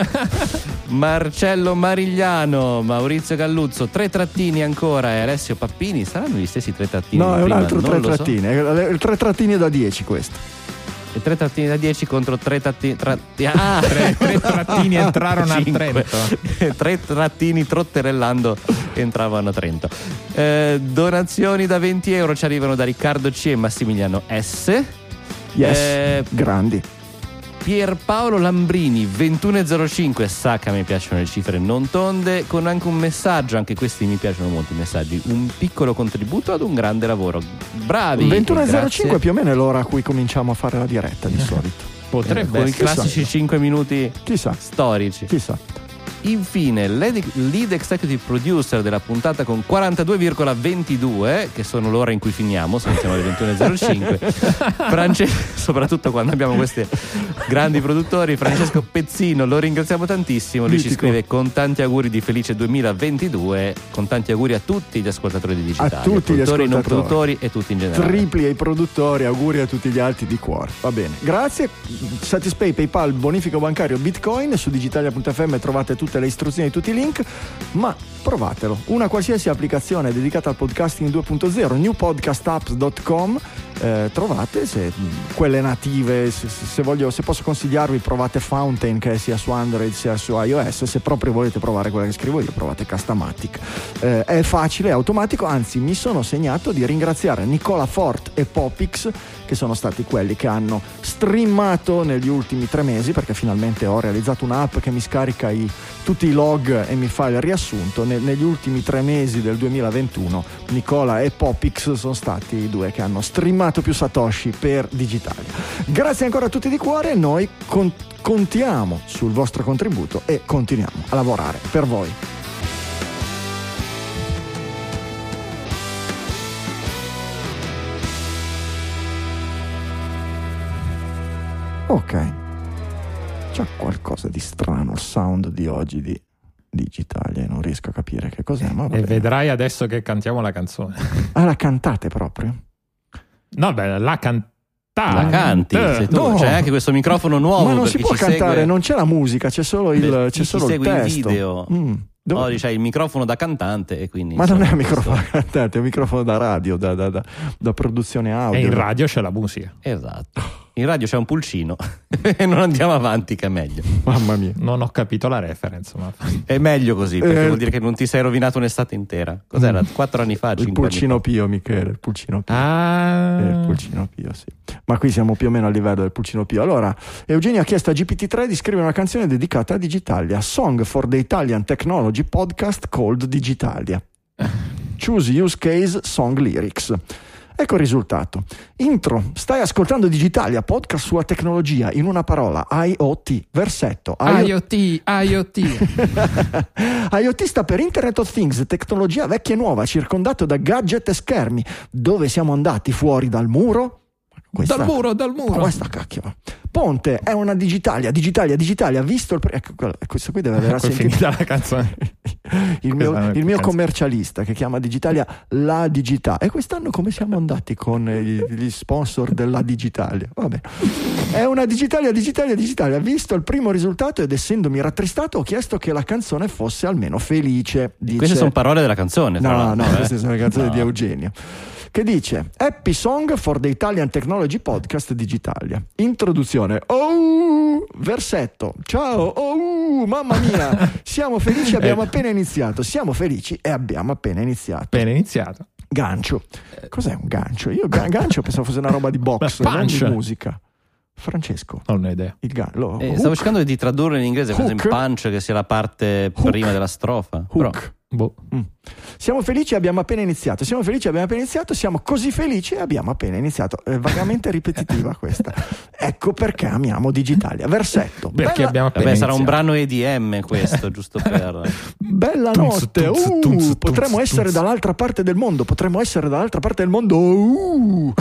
Marcello Marigliano, Maurizio Galluzzo, Tre Trattini ancora e Alessio Pappini. Saranno gli stessi Tre Trattini? No, è un prima? altro Non Tre lo Trattini, so. È il Tre Trattini da dieci questo. E tre trattini da dieci contro tre trattini. Tratti, ah, tre, tre trattini entrarono a Trento. Tre trattini trotterellando entravano a Trento. Eh, donazioni da venti euro ci arrivano da Riccardo C e Massimiliano S. Yes, eh, grandi. Pierpaolo Lambrini ventuno e zero cinque, sa che a me piacciono le cifre non tonde, con anche un messaggio, anche questi mi piacciono molto i messaggi, un piccolo contributo ad un grande lavoro. Bravi. ventuno e zero cinque più o meno è l'ora a cui cominciamo a fare la diretta di solito. Potrebbe eh, con i classici cinque minuti chissà storici. Chissà. Infine lead, lead executive producer della puntata con quarantadue virgola ventidue, che sono l'ora in cui finiamo, se iniziamo alle ventuno e zero cinque. France- soprattutto quando abbiamo questi grandi produttori. Francesco Pezzino, lo ringraziamo tantissimo. Lui Mitico. Ci scrive con tanti auguri di felice duemilaventidue, con tanti auguri a tutti gli ascoltatori di Digitalia, a tutti gli ascoltatori, non produttori e tutti in generale. Tripli ai produttori, auguri a tutti gli altri di cuore. Va bene, grazie. Satispay, PayPal, bonifico bancario, Bitcoin. Su digitalia punto effe emme trovate tutte le istruzioni e tutti i link, ma provatelo. Una qualsiasi applicazione dedicata al podcasting due punto zero, new podcast apps dot com, eh, trovate se, quelle native, se, se, voglio, se posso consigliarvi, provate Fountain, che sia su Android sia su iOS. Se proprio volete provare quella che scrivo io, provate Castamatic. Eh, è facile, è automatico, anzi mi sono segnato di ringraziare Nicola Fort e Popix, che sono stati quelli che hanno streamato negli ultimi tre mesi, perché finalmente ho realizzato un'app che mi scarica i, tutti i log e mi fa il riassunto. Ne, negli ultimi tre mesi del duemilaventuno Nicola e Popix sono stati i due che hanno streamato più Satoshi per Digitalia. Grazie ancora a tutti di cuore, noi con, contiamo sul vostro contributo e continuiamo a lavorare per voi. Ok, c'è qualcosa di strano il sound di oggi di Digitalia, non riesco a capire che cos'è, ma va e bene. Vedrai adesso che cantiamo la canzone. Ah, la cantate proprio? No, beh, la cantate. La canti, eh, sei tu. No. C'è anche questo microfono nuovo. Ma non per si chi può ci cantare, segue. non c'è la musica, c'è solo il, Per c'è chi solo ci il segue il testo. video. Mm. Dove... Oggi c'è il microfono da cantante e quindi Ma insomma, non è un microfono questo... da cantante, è un microfono da radio, da, da, da, da produzione audio. E in radio c'è la musica. Esatto. in radio c'è un pulcino e non andiamo avanti, che è meglio. Mamma mia, non ho capito la reference, ma è meglio così, perché eh, vuol dire che non ti sei rovinato un'estate intera. Cos'era? Quattro anni fa? Il pulcino Pio, Michele, il pulcino Pio. Ah, eh, il pulcino Pio, sì. Ma qui siamo più o meno a livello del pulcino Pio. Allora, Eugenio ha chiesto a G P T tre di scrivere una canzone dedicata a Digitalia, Song for the Italian Technology Podcast called Digitalia. Choose use case, song lyrics. Ecco il risultato. Intro: stai ascoltando Digitalia, podcast sulla tecnologia, in una parola, I O T. Versetto: IoT, IoT. IoT sta per Internet of Things, tecnologia vecchia e nuova, circondato da gadget e schermi. Dove siamo andati fuori dal muro? Questa, dal muro, dal muro. Questa cacchio. Ponte è una Digitalia, Digitalia, Digitalia. Visto il pre- ecco, questo qui deve aver ecco sentito finita la canzone. il mio, il mio commercialista che chiama Digitalia la Digitalia. E quest'anno come siamo andati con gli, gli sponsor della Digitalia? Vabbè, è una Digitalia, Digitalia, Digitalia. Visto il primo risultato ed essendomi rattristato, ho chiesto che la canzone fosse almeno felice. Dice... Queste sono parole della canzone. No, no, eh? queste sono le canzoni no. di Eugenio. Che dice: Happy Song for the Italian Technology Podcast Digitalia. Introduzione: oh, versetto: ciao, oh, mamma mia, siamo felici, abbiamo appena iniziato. Siamo felici e abbiamo appena iniziato. Appena iniziato. Gancio. Cos'è un gancio? Io gancio pensavo fosse una roba di box, non di musica. Francesco, non ho idea. Il gan- lo, eh, stavo cercando di tradurre in inglese, per esempio punch, che sia la parte hook. prima della strofa. Hook. Però... Boh. Mm. Siamo felici e abbiamo appena iniziato. Siamo felici e abbiamo appena iniziato. Siamo così felici e abbiamo appena iniziato. È vagamente ripetitiva questa. Ecco perché amiamo Digitalia. Versetto: perché bella... abbiamo appena Vabbè, iniziato. sarà un brano E D M questo, giusto per... Bella notte. Uh, tunz, potremmo tunz, essere tunz. dall'altra parte del mondo. Potremmo essere dall'altra parte del mondo. Uh.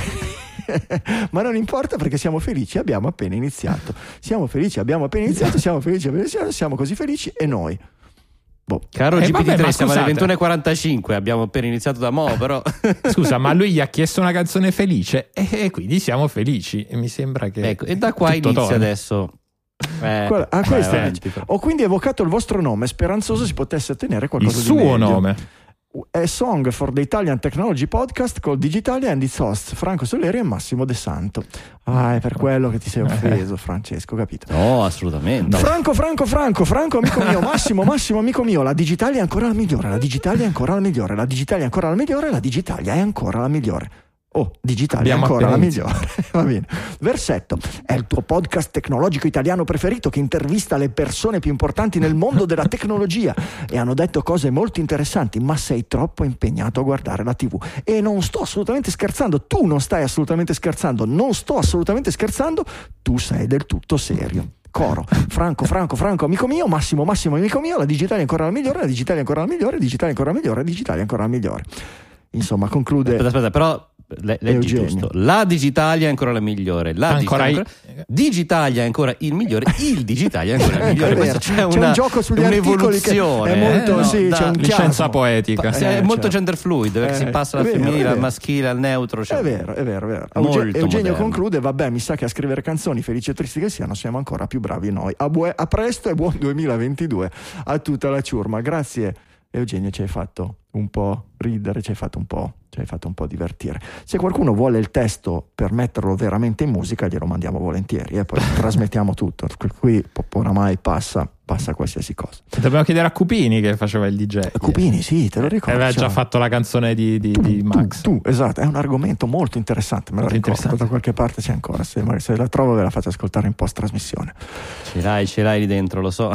Ma non importa, perché siamo felici, abbiamo appena iniziato. Siamo felici, abbiamo appena iniziato. Siamo felici, abbiamo iniziato. Siamo così felici e noi. Boh. Caro eh, G P T tre, vabbè, siamo alle ventuno e quarantacinque, abbiamo appena iniziato da mo', però. Scusa, ma lui gli ha chiesto una canzone felice e quindi siamo felici. E mi sembra che. Ecco, e da qua inizia torna. Adesso. Eh, Qual- ah, vai, Ho quindi evocato il vostro nome, speranzoso si potesse ottenere qualcosa il di suo meglio. nome. A Song for the Italian Technology Podcast called Digitalia and its hosts Franco Soleri e Massimo De Santo. Ah, è per quello che ti sei offeso, Francesco, capito? No, assolutamente. Franco, Franco, Franco, Franco, amico mio, Massimo, Massimo, amico mio, la Digitalia è ancora la migliore, la Digitalia è ancora la migliore, la Digitalia è ancora la migliore, la Digitalia è ancora la migliore. Oh, Digitalia è ancora la migliore. Va bene. Versetto: è il tuo podcast tecnologico italiano preferito che intervista le persone più importanti nel mondo della tecnologia e hanno detto cose molto interessanti, ma sei troppo impegnato a guardare la tivù. E non sto assolutamente scherzando, tu non stai assolutamente scherzando, non sto assolutamente scherzando, tu sei del tutto serio. Coro: Franco, Franco, Franco, amico mio, Massimo, Massimo, amico mio, la Digitalia è ancora la migliore, la Digitalia è ancora la migliore, la Digitalia è ancora la migliore, la Digitalia è ancora la migliore. Insomma, conclude. Aspetta, aspetta, però leggi giusto. La Digitalia è ancora la migliore. La ancora Digitalia, i... ancora... Digitalia è ancora il migliore. Il Digitalia è ancora il migliore. È c'è, c'è una, un gioco sugli un'evoluzione. È molto, eh, no, sì, da, c'è un licenza poetica. Pa- eh, è molto cioè. gender fluid, perché eh, si passa dal femminile al maschile al neutro. Cioè, è vero, è vero, è vero. Molto Eugenio moderno. conclude: vabbè, mi sa che a scrivere canzoni, felici e tristi che siano, siamo ancora più bravi noi. A, bue- a presto e buon duemilaventidue a tutta la ciurma. Grazie Eugenio, ci hai fatto un po' ridere, ci hai fatto un po', ci hai fatto un po' divertire. Se qualcuno vuole il testo per metterlo veramente in musica, glielo mandiamo volentieri e poi trasmettiamo tutto. Qui oramai passa, passa qualsiasi cosa. Dobbiamo chiedere a Cupini, che faceva il D J. Cupini, sì, te lo ricordo. Aveva già fatto la canzone di, di, tu, di Max. Tu, tu, esatto, è un argomento molto interessante, me lo ricordo, da qualche parte c'è ancora, se, se la trovo ve la faccio ascoltare in post trasmissione. Ce l'hai, ce l'hai lì dentro, lo so.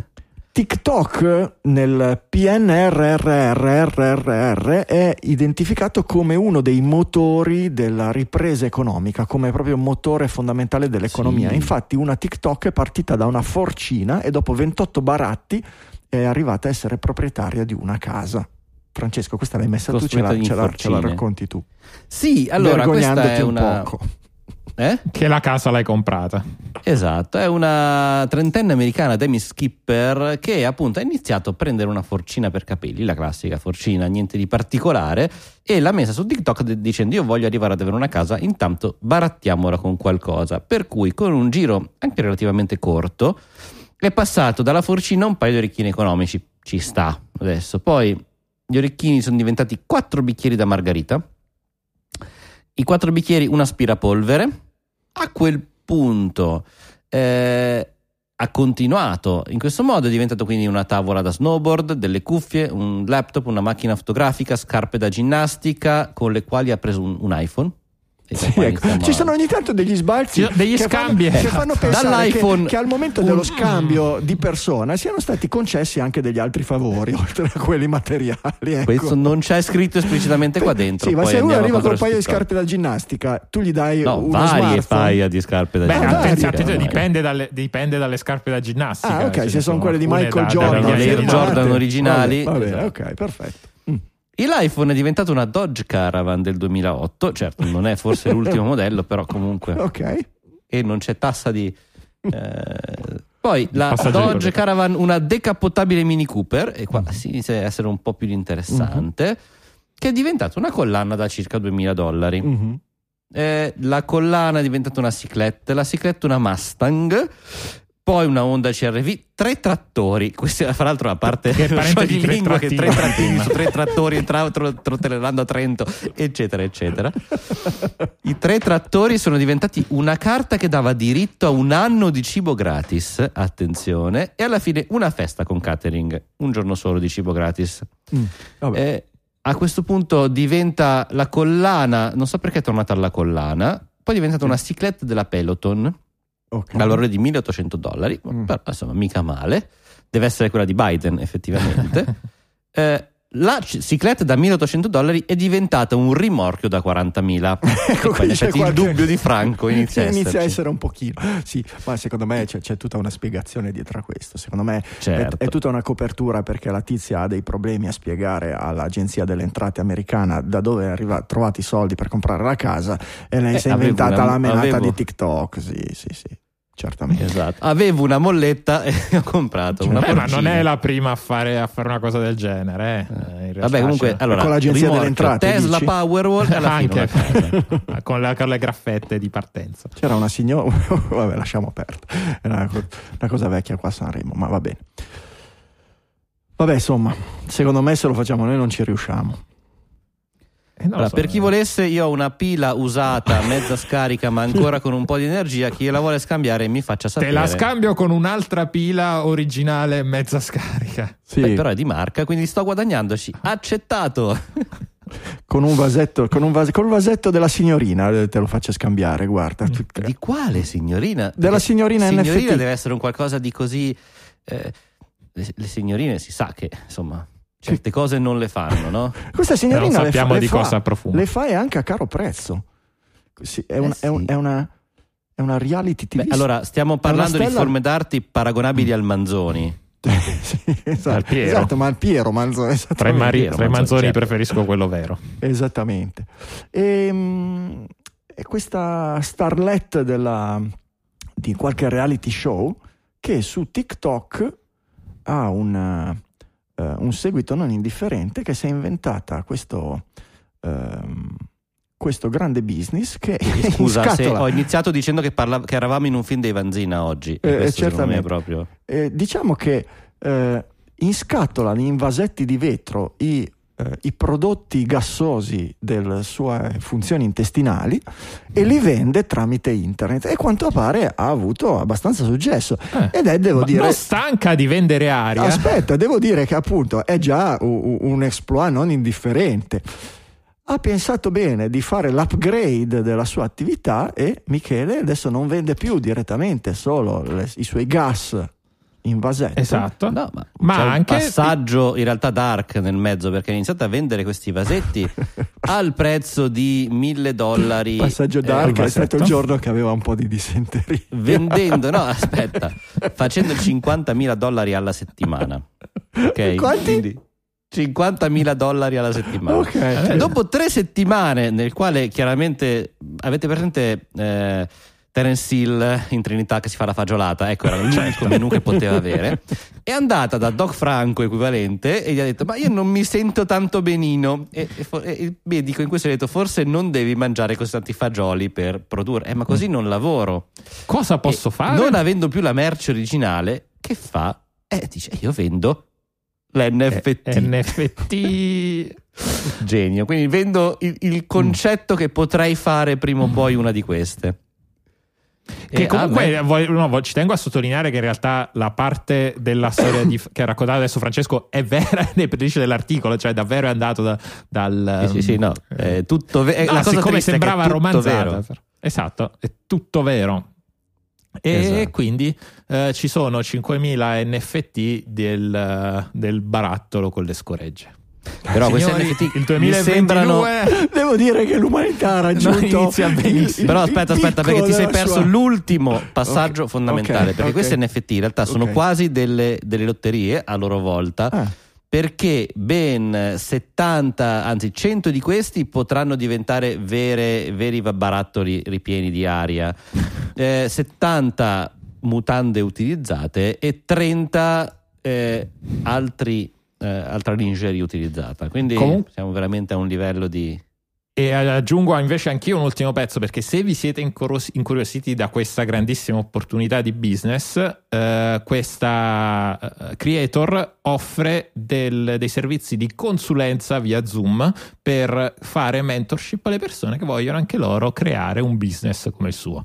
TikTok nel P N R R R R R è identificato come uno dei motori della ripresa economica, come proprio motore fondamentale dell'economia. Sì. Infatti una TikTok è partita da una forcina e dopo ventotto baratti è arrivata a essere proprietaria di una casa. Francesco, questa l'hai messa tu, ce la, ce, la, ce la racconti tu. Sì, allora questa è una... un poco. Eh? Che la casa l'hai comprata. Esatto, è una trentenne americana, Demi Skipper, che appunto ha iniziato a prendere una forcina per capelli, la classica forcina, niente di particolare, e l'ha messa su TikTok dicendo: io voglio arrivare ad avere una casa, intanto barattiamola con qualcosa. Per cui con un giro anche relativamente corto è passato dalla forcina a un paio di orecchini economici, ci sta adesso. Poi gli orecchini sono diventati quattro bicchieri da margarita, i quattro bicchieri un aspirapolvere, A quel punto eh, ha continuato in questo modo, è diventato quindi una tavola da snowboard, delle cuffie, un laptop, una macchina fotografica, scarpe da ginnastica, con le quali ha preso un, un iPhone. Sì, ecco. Ci sono ogni tanto degli sbalzi, degli che scambi fanno, che fanno pensare che, che al momento un... dello scambio di persona siano stati concessi anche degli altri favori oltre a quelli materiali, ecco. Questo non c'è scritto esplicitamente qua dentro. Sì, ma poi se uno arriva con un paio di scritto. scarpe da ginnastica, tu gli dai no, uno varie smartphone. paia di scarpe da Beh, ginnastica. attenzione, attenzione, dipende, dalle, dipende dalle scarpe da ginnastica. Ah, ok, se, se sono, sono quelle di Michael da, Jordan, erano le Air Jordan originali. Va bene, ok, perfetto. L'iPhone è diventato una Dodge Caravan del duemilaotto, certo non è forse l'ultimo modello, però comunque. Ok. E non c'è tassa di... Eh... Poi la Dodge Caravan, una decapottabile Mini Cooper, e qua si inizia a essere un po' più interessante, mm-hmm. che è diventata una collana da circa duemila dollari. Mm-hmm. Eh, la collana è diventata una ciclette, la ciclette una Mustang, poi una Honda C R V, tre trattori. Questa è fra l'altro la parte che di lingua che tre trattini su tre trattori tra, tro, trotellando a Trento, eccetera eccetera. I tre trattori sono diventati una carta che dava diritto a un anno di cibo gratis, attenzione, e alla fine una festa con catering, un giorno solo di cibo gratis. Mm, eh, a questo punto diventa la collana, non so perché è tornata alla collana, poi è diventata una ciclette della Peloton. Okay. Valore di milleottocento dollari, mm. però insomma mica male, deve essere quella di Biden effettivamente. eh, la ciclette da milleottocento dollari è diventata un rimorchio da quarantamila. Ecco, poi c'è qualche... il dubbio di Franco inizia, sì, inizia a essere un pochino, sì, ma secondo me c'è, c'è tutta una spiegazione dietro a questo, secondo me certo. è, è tutta una copertura, perché la tizia ha dei problemi a spiegare all'agenzia delle entrate americana da dove ha trovato i soldi per comprare la casa, e lei eh, si è inventata una, la menata avevo... di TikTok. Sì, sì, sì. Certamente. Esatto. Avevo una molletta e ho comprato cioè, una eh, ma non è la prima a fare, a fare una cosa del genere. Eh. Eh, Vabbè, comunque, allora, con l'agenzia delle entrate, Tesla dici? Powerwall alla anche fine con, la, con le graffette di partenza. C'era una signora, vabbè, lasciamo aperto. È una, una cosa vecchia qua a Sanremo, ma va bene. Vabbè, insomma, secondo me se lo facciamo noi non ci riusciamo. Eh, allora, so, per chi volesse, io ho una pila usata, mezza scarica, ma ancora con un po' di energia. Chi la vuole scambiare mi faccia sapere. Te la scambio con un'altra pila originale, mezza scarica. Sì. Beh, però è di marca, quindi sto guadagnandoci. Accettato. Con un vasetto, con un vas- con il vasetto della signorina te lo faccio scambiare, guarda. Di quale signorina? Della signorina, signorina N F T. Deve essere un qualcosa di così. Eh, le, le signorine si sa che insomma. Certe cose non le fanno, no? Questa signorina non sappiamo le fa, di le fa, cosa profuma. Le fa e anche a caro prezzo. Sì, è, un, eh sì. è, un, è, una, è una reality T V. Beh, allora, stiamo parlando di forme d'arte paragonabili al Manzoni. Sì, esatto, al Piero. Esatto, ma al Piero Manzoni. Tra i, mari, Piero, tra i Manzoni, Manzoni certo. preferisco quello vero. Esattamente. E, e questa starlet della, di qualche reality show che su TikTok ha un... Uh, un seguito non indifferente, che si è inventata questo, uh, questo grande business che scusa in se scatola... ho iniziato dicendo che, parla... che eravamo in un film dei Vanzina oggi e eh, questo certamente. secondo me è proprio eh, diciamo che eh, in scatola, in vasetti di vetro, i Uh, i prodotti gassosi delle sue funzioni intestinali e li vende tramite internet, e quanto pare ha avuto abbastanza successo eh, ed è, devo dire, non stanca di vendere aria. Aspetta, devo dire che appunto è già un, un exploit non indifferente. Ha pensato bene di fare l'upgrade della sua attività, e Michele adesso non vende più direttamente solo le, i suoi gas in vasetto. Esatto. No, ma, ma c'è anche un passaggio in realtà dark nel mezzo, perché ha iniziato a vendere questi vasetti al prezzo di mille dollari. Passaggio dark eh, è stato il giorno che aveva un po' di dissenteria, vendendo, no aspetta, facendo cinquantamila dollari alla settimana. Ok, quanti? Quindi cinquantamila dollari alla settimana. Okay. Dopo tre settimane, nel quale chiaramente avete presente eh, Terence Hill in Trinità che si fa la fagiolata, ecco, era l'unico certo. menù che poteva avere. È andata da Doc Franco equivalente e gli ha detto: ma io non mi sento tanto benino, e, e, e il medico in questo ha detto: forse non devi mangiare così tanti fagioli per produrre. Eh, ma così non lavoro, cosa posso e fare? Non avendo più la merce originale, che fa? Eh, dice: io vendo l'N F T. Eh, N F T Genio. Quindi vendo il, il concetto mm. che potrei fare prima o poi una di queste. Che E comunque a me- voglio- no, ci tengo a sottolineare che in realtà la parte della storia di, che ha raccontato adesso Francesco è vera nei petici dell'articolo, cioè davvero è andato da, dal Sì, sì, sì, no, è tutto ve- no, la cosa siccome triste è che sembrava è tutto romanzata, vero. esatto, è tutto vero. E Esatto. quindi eh, ci sono cinquemila N F T del, del barattolo con le scoregge. Però questi Signori, N F T il mi duemilaventidue sembrano. Devo dire che l'umanità ha raggiunto inizia benissimo. Però aspetta, aspetta, perché ti sei perso sua... l'ultimo passaggio Ok, fondamentale. ok, perché ok. questi N F T in realtà sono Ok. quasi delle, delle lotterie a loro volta. Ah. Perché ben settanta, anzi cento di questi potranno diventare vere, veri barattoli ripieni di aria, eh, settanta mutande utilizzate e trenta eh, altri, eh, altra lingerie utilizzata. Quindi Comun- siamo veramente a un livello di... E aggiungo invece anch'io un ultimo pezzo, perché se vi siete incuros- incuriositi da questa grandissima opportunità di business, eh, questa eh, creator offre del- dei servizi di consulenza via Zoom per fare mentorship alle persone che vogliono anche loro creare un business come il suo.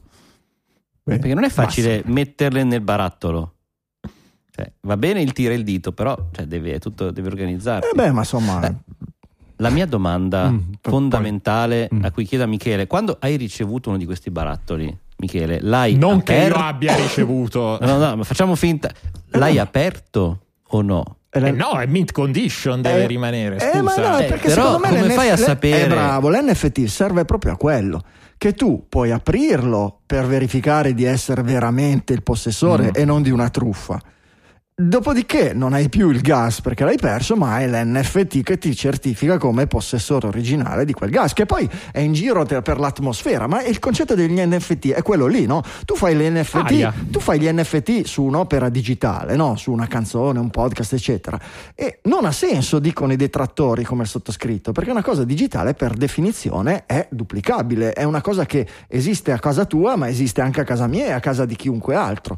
Beh, Perché non è facile basta. metterle nel barattolo. Cioè, va bene il tira e il dito, però cioè, devi, è tutto, devi organizzarti. Eh beh, ma insomma... Eh, La mia domanda Mm, poi- fondamentale poi- mm. a cui chiedo a Michele: quando hai ricevuto uno di questi barattoli, Michele, l'hai Non che aperto? io abbia ricevuto... No, no, ma facciamo finta. L'hai aperto o no? Eh no, è mint condition, deve Eh, rimanere. Eh, ma Scusa. no, Eh, perché però secondo me come l'N F T fai a sapere? È bravo, l'N F T serve proprio a quello, che tu puoi aprirlo per verificare di essere veramente il possessore Mm. e non di una truffa. Dopodiché non hai più il gas perché l'hai perso, ma hai l'N F T che ti certifica come possessore originale di quel gas, che poi è in giro te- per l'atmosfera. Ma il concetto degli N F T è quello lì, no? Tu fai gli N F T, Aria. tu fai gli N F T su un'opera digitale, no? Su una canzone, un podcast, eccetera. E non ha senso, dicono i detrattori come il sottoscritto, perché una cosa digitale per definizione è duplicabile, è una cosa che esiste a casa tua, ma esiste anche a casa mia e a casa di chiunque altro.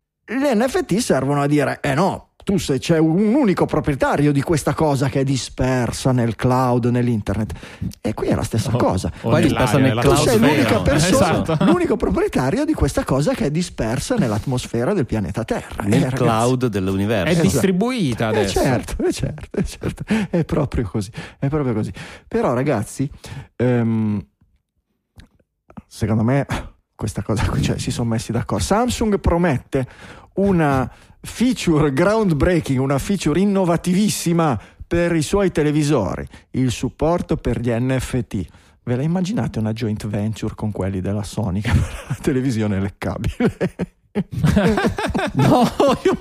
Le N F T servono a dire, eh no, tu sei, c'è un unico proprietario di questa cosa che è dispersa nel cloud, nell'internet. E qui è la stessa Oh, cosa. o Poi nell'aria, dispersa nel nella Tu sei cloud, l'unica vero. persona, Esatto. l'unico proprietario di questa cosa che è dispersa nell'atmosfera del pianeta Terra. Nel Eh, ragazzi, cloud È dell'universo. Esatto. distribuita Eh adesso. certo, eh certo, eh certo, è proprio così, è proprio così. Però ragazzi, ehm, secondo me questa cosa qui, cioè, si sono messi d'accordo. Samsung promette una feature groundbreaking, una feature innovativissima per i suoi televisori, il supporto per gli N F T. Ve la immaginate una joint venture con quelli della Sony che fa la televisione leccabile? No,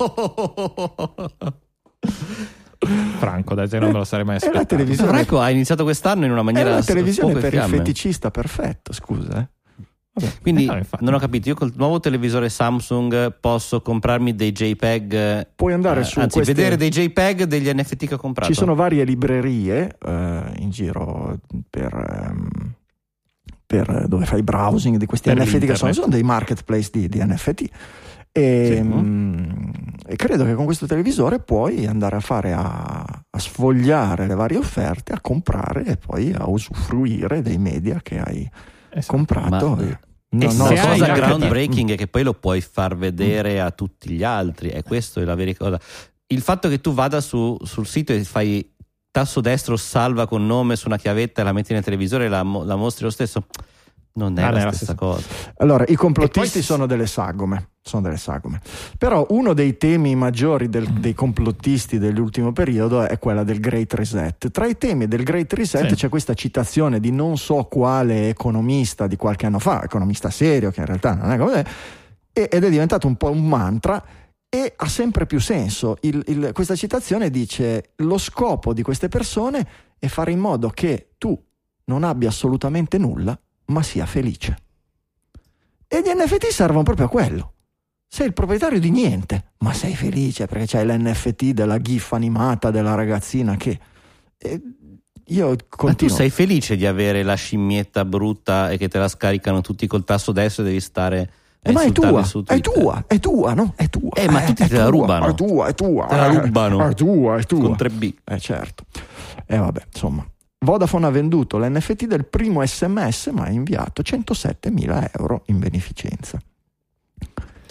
Franco, da te non me lo sarei mai È la aspettato. televisione, Franco ha iniziato quest'anno in una è maniera una televisione fuoco e per il fiamme. feticista perfetto, scusa. Eh. Vabbè. Quindi Eh no, infatti. non ho capito, io col nuovo televisore Samsung posso comprarmi dei JPEG, Puoi andare eh, su anzi queste... vedere dei JPEG degli N F T che ho comprato. Ci sono varie librerie eh, in giro per, ehm, per dove fai browsing di questi Per N F T che sono, internet. sono dei marketplace di, di N F T. E, Sì. mm, e credo che con questo televisore puoi andare a fare a, a sfogliare le varie offerte, a comprare e poi a usufruire dei media che hai Esatto. comprato. Ma- E- e no, se no, La hai sono- cosa la- groundbreaking è che poi lo puoi far vedere a tutti gli altri, e questo è la vera cosa. Il fatto che tu vada su, sul sito e fai tasto destro salva con nome su una chiavetta e la metti nel televisore e la, mo- la mostri lo stesso, non è Ah, la non è la stessa stessa. cosa. Allora, i complottisti E poi- sono delle sagome, sono delle sagome. Però uno dei temi maggiori del- dei complottisti dell'ultimo periodo è quella del Great Reset. Tra i temi del Great Reset Sì. c'è questa citazione di non so quale economista di qualche anno fa, economista serio, che in realtà non è come è, ed è diventato un po' un mantra e ha sempre più senso. Il- il- questa citazione dice: lo scopo di queste persone è fare in modo che tu non abbia assolutamente nulla, ma sia felice. E gli N F T servono proprio a quello. Sei il proprietario di niente, ma sei felice perché c'hai l'N F T della gif animata della ragazzina che... eh, io Ma tu continuo... sei felice di avere la scimmietta brutta e che te la scaricano tutti col tasto destro e devi stare a Eh, ma è insultarli tua, su è Twitter? tua, è tua, no? È tua. Eh, ma Eh, tutti è te la tua, rubano. È tua, è tua. Te la eh, rubano. È tua, è tua. Con tre B. Eh certo. E vabbè, insomma. Vodafone ha venduto l'N F T del primo S M S, ma ha inviato centosettemila euro in beneficenza.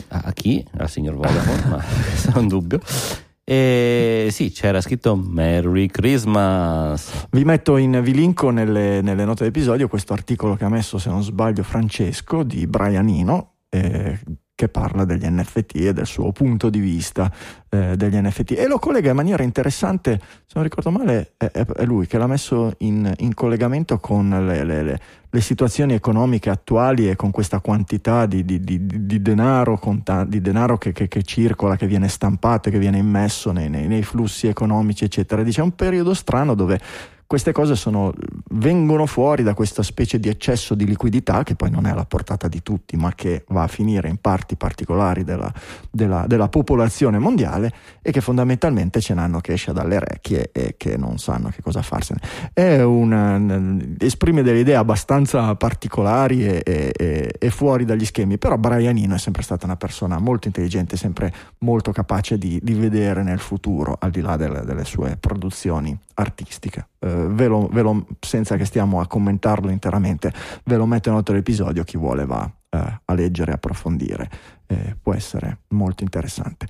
A chi? Al signor Vodafone, ma questo è un dubbio. E sì, c'era scritto Merry Christmas. Vi metto in, vi linko nelle, nelle note d'episodio questo articolo che ha messo, se non sbaglio, Francesco di Brian Eno, eh, che parla degli N F T e del suo punto di vista eh, degli N F T, e lo collega in maniera interessante. Se non ricordo male è, è lui che l'ha messo in, in collegamento con le, le, le, le situazioni economiche attuali e con questa quantità di, di, di, di denaro, conta, di denaro che, che, che circola, che viene stampato e che viene immesso nei, nei, nei flussi economici eccetera. Dice è un periodo strano dove queste cose sono, vengono fuori da questa specie di eccesso di liquidità che poi non è alla portata di tutti, ma che va a finire in parti particolari della, della, della popolazione mondiale, e che fondamentalmente ce n'hanno che esce dalle orecchie e che non sanno che cosa farsene. È una, esprime delle idee abbastanza particolari e, e, e fuori dagli schemi, però Brian Eno è sempre stata una persona molto intelligente, sempre molto capace di, di vedere nel futuro, al di là delle, delle sue produzioni artistiche. Uh, ve lo, ve lo, senza che stiamo a commentarlo interamente, ve lo metto in nota l'episodio, chi vuole va uh, a leggere e approfondire, eh, può essere molto interessante.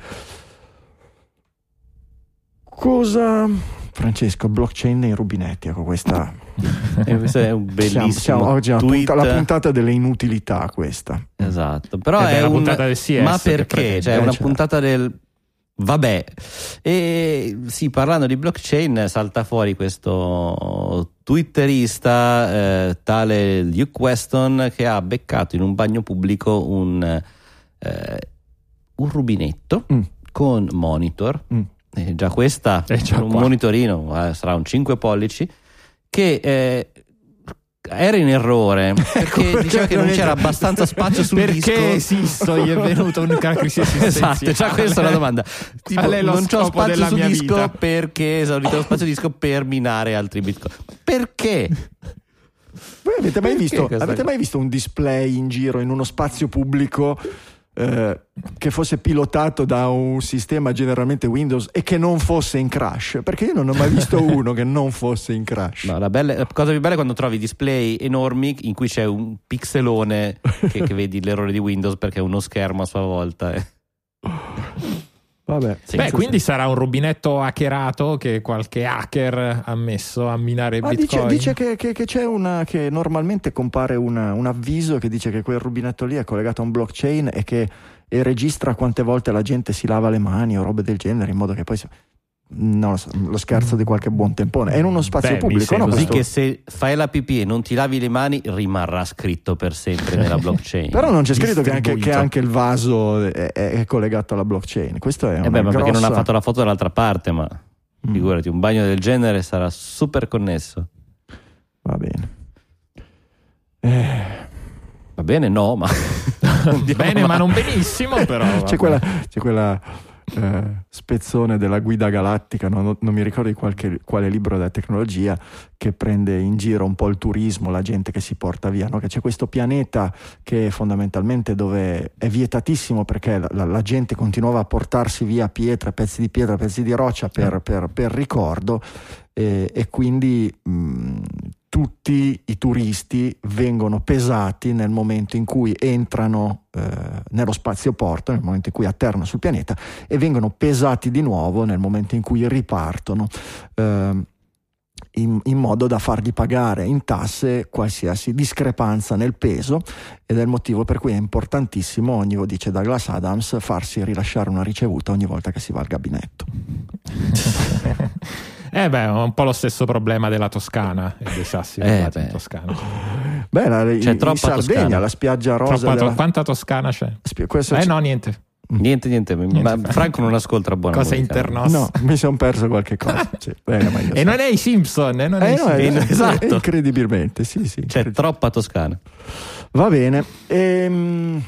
Cosa, Francesco, blockchain nei rubinetti, ecco questa eh, questo è un bellissimo siamo, siamo oggi tweet. La, punta, la puntata delle inutilità questa, esatto, però è, è una un, puntata del C S, ma perché? Cioè, è una certo. puntata del vabbè, e sì, parlando di blockchain salta fuori questo twitterista eh, tale Luke Weston, che ha beccato in un bagno pubblico un, eh, un rubinetto mm. con monitor, mm. eh, già questa è già un qua. monitorino, eh, sarà un cinque pollici, che eh, era in errore perché ecco, diceva che non c'era abbastanza spazio sul perché disco. Perché esisto, gli è venuta una crisi esistenziale. Esatto, già questa è la domanda. Tipo, non c'ho spazio su disco vita. Perché esaurito lo spazio disco per minare altri bitcoin. Perché? Voi avete mai, visto, avete mai visto un display in giro in uno spazio pubblico eh, che fosse pilotato da un sistema generalmente Windows e che non fosse in crash? Perché io non ho mai visto uno che non fosse in crash. No, la, bella, la cosa più bella è quando trovi display enormi in cui c'è un pixelone che, che vedi l'errore di Windows perché è uno schermo a sua volta. Eh. Vabbè, Beh, quindi senso. Sarà un rubinetto hackerato che qualche hacker ha messo a minare ah, Bitcoin. Dice, dice che, che, che c'è una che normalmente compare una, un avviso che dice che quel rubinetto lì è collegato a un blockchain e che e registra quante volte la gente si lava le mani o robe del genere, in modo che poi si... No, lo scherzo di qualche buon tempone. È in uno spazio Beh, pubblico, no? Così Questo... che se fai la pipì e non ti lavi le mani rimarrà scritto per sempre nella blockchain. Però non c'è scritto che anche, che anche il vaso è, è collegato alla blockchain. Questo è una eh beh, ma grossa... perché non ha fatto la foto dall'altra parte, ma mm. figurati, un bagno del genere sarà super connesso. Va bene. Eh... Va bene, no, ma bene, ma non benissimo, però. C'è quella, c'è quella eh, spezzone della guida galattica, no? non, non mi ricordo di qualche, quale libro della tecnologia, che prende in giro un po' il turismo, la gente che si porta via, no? Che c'è questo pianeta che fondamentalmente dove è vietatissimo perché la, la, la gente continuava a portarsi via pietre, pezzi di pietra, pezzi di roccia per, per, per ricordo, e, e quindi mh, tutti i turisti vengono pesati nel momento in cui entrano eh, nello spazioporto, nel momento in cui atterrano sul pianeta, e vengono pesati di nuovo nel momento in cui ripartono, eh, in, in modo da fargli pagare in tasse qualsiasi discrepanza nel peso, ed è il motivo per cui è importantissimo, ogni, dice Douglas Adams, farsi rilasciare una ricevuta ogni volta che si va al gabinetto. Eh beh, è un po' lo stesso problema della Toscana e dei sassi eh in Toscana. Beh, la, c'è in, troppa in Sardegna, Toscana. La spiaggia rosa Troppa, della... Quanta Toscana c'è? Spie... Questo eh c'è... no, niente. Niente, niente, niente. Ma Franco non ascolta buona Cosa musica. internos? No, mi sono perso qualche cosa. Sì, bene, ma io e so. non è i Simpson, eh, non è eh, i no, Simpson. è, esatto. Incredibilmente, sì, sì. C'è troppa Toscana. Va bene. Ehm...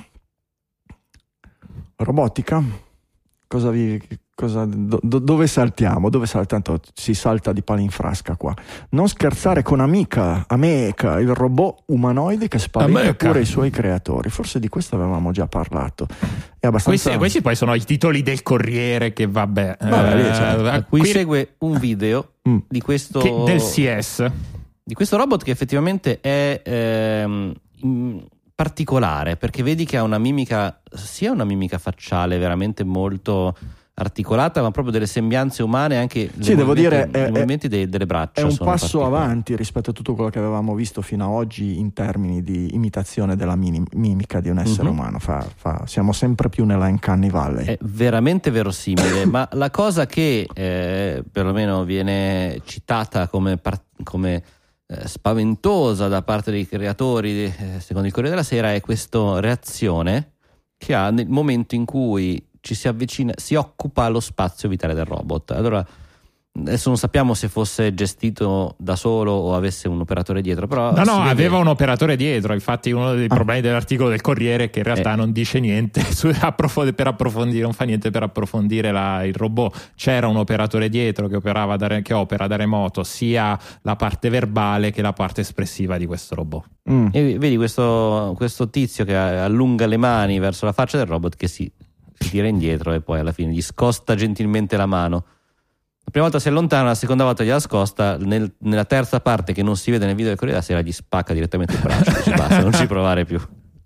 Robotica? Cosa vi... Cosa, do, dove saltiamo? Dove salta? Tanto si salta di palo in frasca qua. Non scherzare con Amica, Ameca, il robot umanoide che spaventa Ameca. pure i suoi creatori. Forse di questo avevamo già parlato. È abbastanza... questi, questi poi sono i titoli del Corriere che vabbè. vabbè eh, cioè, qui, qui segue un video mm. di questo che, del C S di questo robot che effettivamente è ehm, particolare, perché vedi che ha una mimica, sia una mimica facciale veramente molto articolata, ma proprio delle sembianze umane, anche sì, devo dire, i movimenti dei, delle braccia. È un passo avanti rispetto a tutto quello che avevamo visto fino a oggi in termini di imitazione della mini, mimica di un essere mm-hmm. umano. Fa, fa, siamo sempre più nella Uncanny Valley. È veramente verosimile, ma la cosa che eh, perlomeno viene citata come, par- come eh, spaventosa da parte dei creatori, eh, secondo il Corriere della Sera, è questa reazione che ha nel momento in cui ci si avvicina, si occupa lo spazio vitale del robot. Allora, adesso non sappiamo se fosse gestito da solo o avesse un operatore dietro, però no no vede... aveva un operatore dietro. Infatti uno dei problemi ah. dell'articolo del Corriere è che in realtà eh. non dice niente su, approf- per approfondire, non fa niente per approfondire la, il robot. C'era un operatore dietro che operava da, che opera da remoto sia la parte verbale che la parte espressiva di questo robot. Mm. E vedi questo, questo tizio che allunga le mani verso la faccia del robot, che si si tira indietro e poi alla fine gli scosta gentilmente la mano. La prima volta si allontana, la seconda volta gliela scosta, nel, nella terza parte che non si vede nel video del Corriere della Sera gli spacca direttamente il braccio. Ci basta, non ci provare più.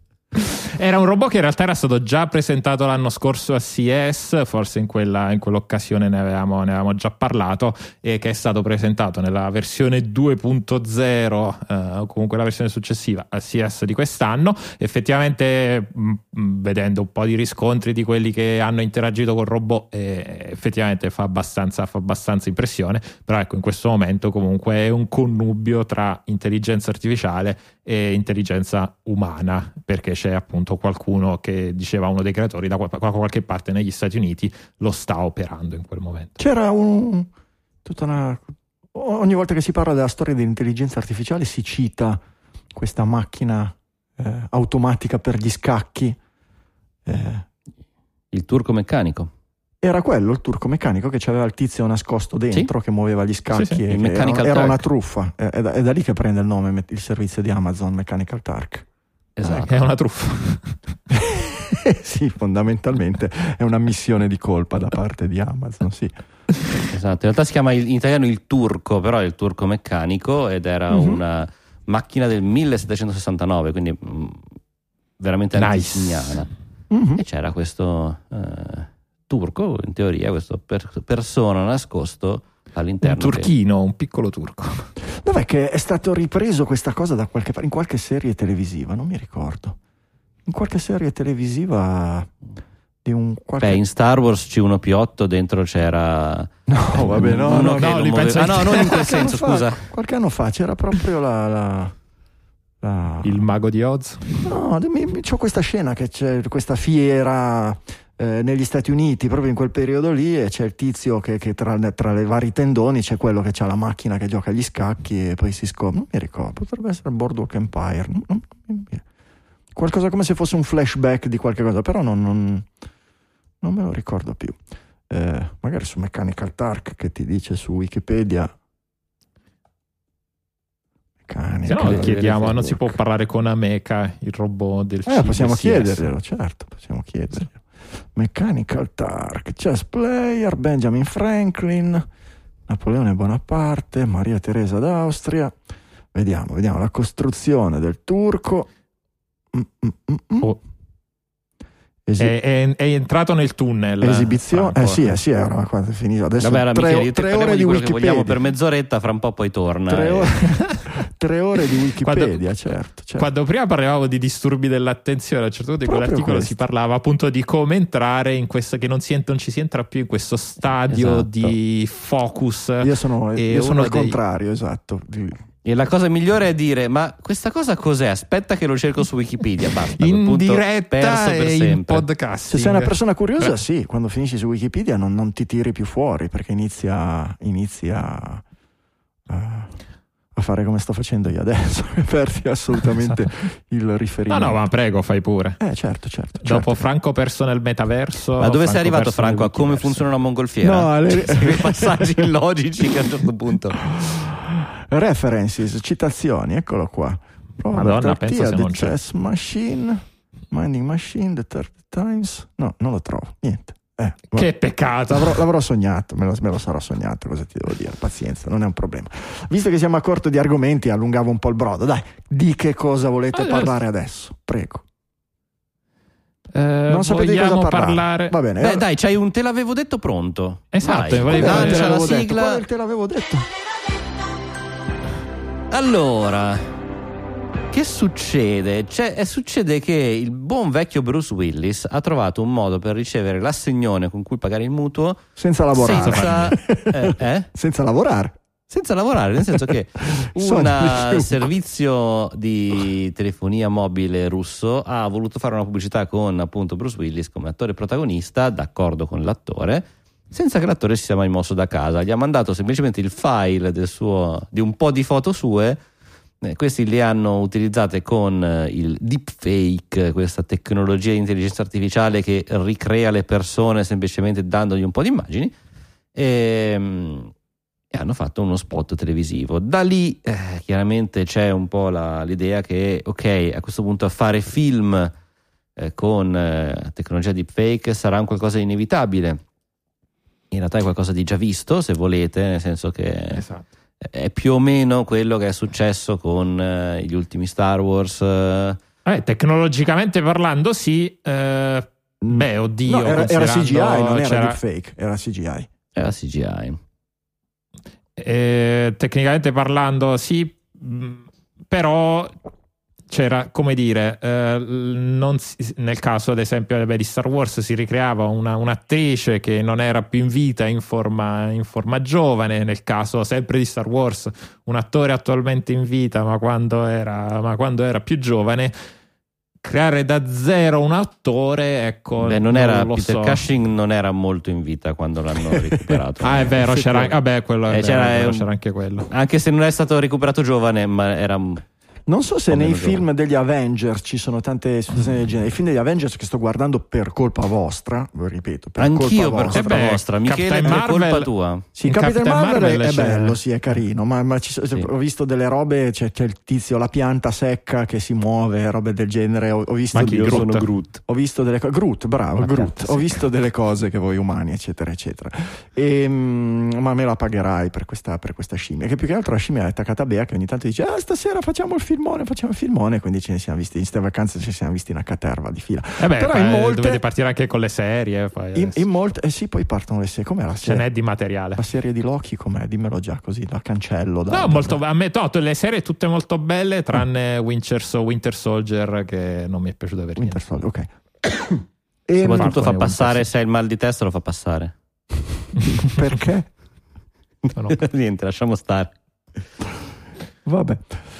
Era un robot che in realtà era stato già presentato l'anno scorso a C E S, forse in quella in quell'occasione ne avevamo, ne avevamo già parlato, e che è stato presentato nella versione due punto zero eh, o comunque la versione successiva a C E S di quest'anno. Effettivamente mh, vedendo un po' di riscontri di quelli che hanno interagito col robot, eh, effettivamente fa abbastanza, fa abbastanza impressione, però ecco, in questo momento comunque è un connubio tra intelligenza artificiale e intelligenza umana, perché c'è appunto qualcuno che, diceva uno dei creatori, da qualche parte negli Stati Uniti lo sta operando in quel momento. C'era un tutta una ogni volta che si parla della storia dell'intelligenza artificiale si cita questa macchina eh, automatica per gli scacchi, eh. il turco meccanico. Era quello il turco meccanico che c'aveva il tizio nascosto dentro, sì, che muoveva gli scacchi, sì, sì. E era, era una truffa. È, è, da, è da lì che prende il nome il servizio di Amazon, Mechanical Turk. Esatto. È una truffa. Sì, fondamentalmente è una missione di colpa da parte di Amazon, sì. Esatto, in realtà si chiama in italiano il turco, però è il turco meccanico, ed era mm-hmm. una macchina del millesettecentosessantanove, quindi mh, veramente antesignana. Nice. Mm-hmm. E c'era questo uh, turco, in teoria, questo per- persona nascosto all'interno. Un turchino, che... un piccolo turco. Dov'è che è stato ripreso questa cosa da qualche in qualche serie televisiva? Non mi ricordo. In qualche serie televisiva di un qualche... Beh, in Star Wars C uno P otto dentro c'era. No, vabbè, no, no, no, no, muove... ah, no, non in quel senso, scusa. Fa, qualche anno fa c'era proprio la, la, la... il mago di Oz. No, c'ho questa scena che c'è questa fiera Eh, negli Stati Uniti proprio in quel periodo lì, e c'è il tizio che, che tra, tra le vari tendoni c'è quello che ha la macchina che gioca agli scacchi e poi si scopre, non mi ricordo, potrebbe essere Boardwalk Empire, non, non, non, qualcosa come se fosse un flashback di qualche cosa, però non, non, non me lo ricordo più. Eh, magari su Mechanical Turk, che ti dice su Wikipedia. Se no le chiediamo, non si può parlare con Ameca, il robot del eh, possiamo chiederglielo, certo, possiamo chiederglielo. Mechanical Turk, chess player, Benjamin Franklin, Napoleone Bonaparte, Maria Teresa d'Austria. Vediamo, vediamo la costruzione del turco. Mm, mm, mm, mm. Oh. Esi- è, è, è entrato nel tunnel. Esibizione, eh sì, eh sì, era quasi finito. Adesso Vabbè, tre, Michele, tre ore di Wikipedia. Vogliamo per mezz'oretta, fra un po' poi torna. Tre e... ore, tre ore di Wikipedia, quando, certo, certo. Quando prima parlavamo di disturbi dell'attenzione, a un certo punto di quell'articolo si parlava appunto di come entrare in questo, che non, si, non ci si entra più in questo stadio, esatto, di focus. Io sono, io sono al dei... contrario, esatto. E la cosa migliore è dire: ma questa cosa cos'è? Aspetta che lo cerco su Wikipedia. Basta, in diretta per e in podcast. Se sei una persona curiosa, Beh. sì, quando finisci su Wikipedia non, non ti tiri più fuori, perché inizia, inizia a, a fare come sto facendo io adesso, perdi assolutamente esatto. il riferimento. No, no, ma prego, fai pure. Eh, certo, certo. Dopo certo. Franco perso nel metaverso. Ma dove Franco sei arrivato, Franco? A come funziona una mongolfiera? No, le... quei passaggi illogici che a un certo punto. References, citazioni, eccolo qua. Prova Madonna, penso se The non c'è. Chess Machine, Mining Machine, The Third Times. No, non lo trovo, niente. Eh, che peccato. L'avrò, l'avrò sognato, me lo, me lo sarò sognato, cosa ti devo dire? Pazienza, non è un problema. Visto che siamo a corto di argomenti, allungavo un po' il brodo. Dai, di che cosa volete allora, parlare adesso? Prego. Eh, non sapete di cosa parlare? parlare. Va bene. Beh, allora... dai, c'hai un te l'avevo detto pronto. Esatto, vai, lancia la sigla. Qual è il te l'avevo detto? Allora, che succede? Cioè, succede che il buon vecchio Bruce Willis ha trovato un modo per ricevere l'assegnione con cui pagare il mutuo senza lavorare. Senza, eh, eh? senza lavorare. Senza lavorare, nel senso che un servizio di telefonia mobile russo ha voluto fare una pubblicità con appunto Bruce Willis come attore protagonista, d'accordo con l'attore, senza che l'attore si sia mai mosso da casa. Gli ha mandato semplicemente il file del suo, di un po' di foto sue. Eh, questi li hanno utilizzate con eh, il deepfake, questa tecnologia di intelligenza artificiale che ricrea le persone semplicemente dandogli un po' di immagini, e, e hanno fatto uno spot televisivo. Da lì eh, chiaramente c'è un po' la, l'idea che ok, a questo punto fare film eh, con eh, tecnologia deepfake sarà un qualcosa di inevitabile. In realtà è qualcosa di già visto, se volete, nel senso che esatto. È più o meno quello che è successo con uh, gli ultimi Star Wars. Uh... Eh, tecnologicamente parlando, sì. Eh, beh, oddio. No, era, era C G I, non era c'era... deepfake, era C G I. Era C G I. Eh, tecnicamente parlando, sì, però c'era, come dire, eh, non si, nel caso ad esempio beh, di Star Wars si ricreava una, un'attrice che non era più in vita in forma, in forma giovane. Nel caso sempre di Star Wars un attore attualmente in vita ma quando era, ma quando era più giovane, creare da zero un attore, ecco. Beh, non era, non Peter so. Cushing non era molto in vita quando l'hanno recuperato. Ah, è vero, c'era, vabbè, quello è eh, vero, c'era, vero, un, c'era anche quello. Anche se non è stato recuperato giovane, ma era... Non so se nei film giovane. degli Avengers ci sono tante situazioni del genere. I film degli Avengers che sto guardando per colpa vostra, lo ripeto, per anch'io colpa per colpa vostra. vostra, Michele, Captain per Marvel, colpa tua. Sì, Capitan Capitan Marvel, Marvel è c'è... bello, sì, è carino, ma, ma ci, sì. ho visto delle robe, c'è, c'è il tizio, la pianta secca che si muove, robe del genere. Ho, ho visto, ma chi, io Groot? sono Groot. Ho visto delle cose, Groot, bravo, la Groot. Ho visto delle cose che voi umani, eccetera, eccetera. E, mm, ma me la pagherai per questa, per questa scimmia, che più che altro la scimmia è attaccata a Bea, che ogni tanto dice, ah, stasera facciamo il filmone, facciamo il filmone, quindi ce ne siamo visti in queste vacanze, ci siamo visti una caterva di fila. Eh beh, però poi, in molte dovete partire anche con le serie poi in, in molte eh sì, poi partono le serie. Com'è la serie? Ce n'è di materiale. La serie di Loki com'è? Dimmelo già così la cancello da, no da, molto da... a me no, le serie tutte molto belle tranne Winter, so, Winter Soldier che non mi è piaciuto per Winter niente. Soldier, ok. E soprattutto fa passare, Winter... se hai il mal di testa lo fa passare. Perché? No, no. Niente, lasciamo stare. Vabbè.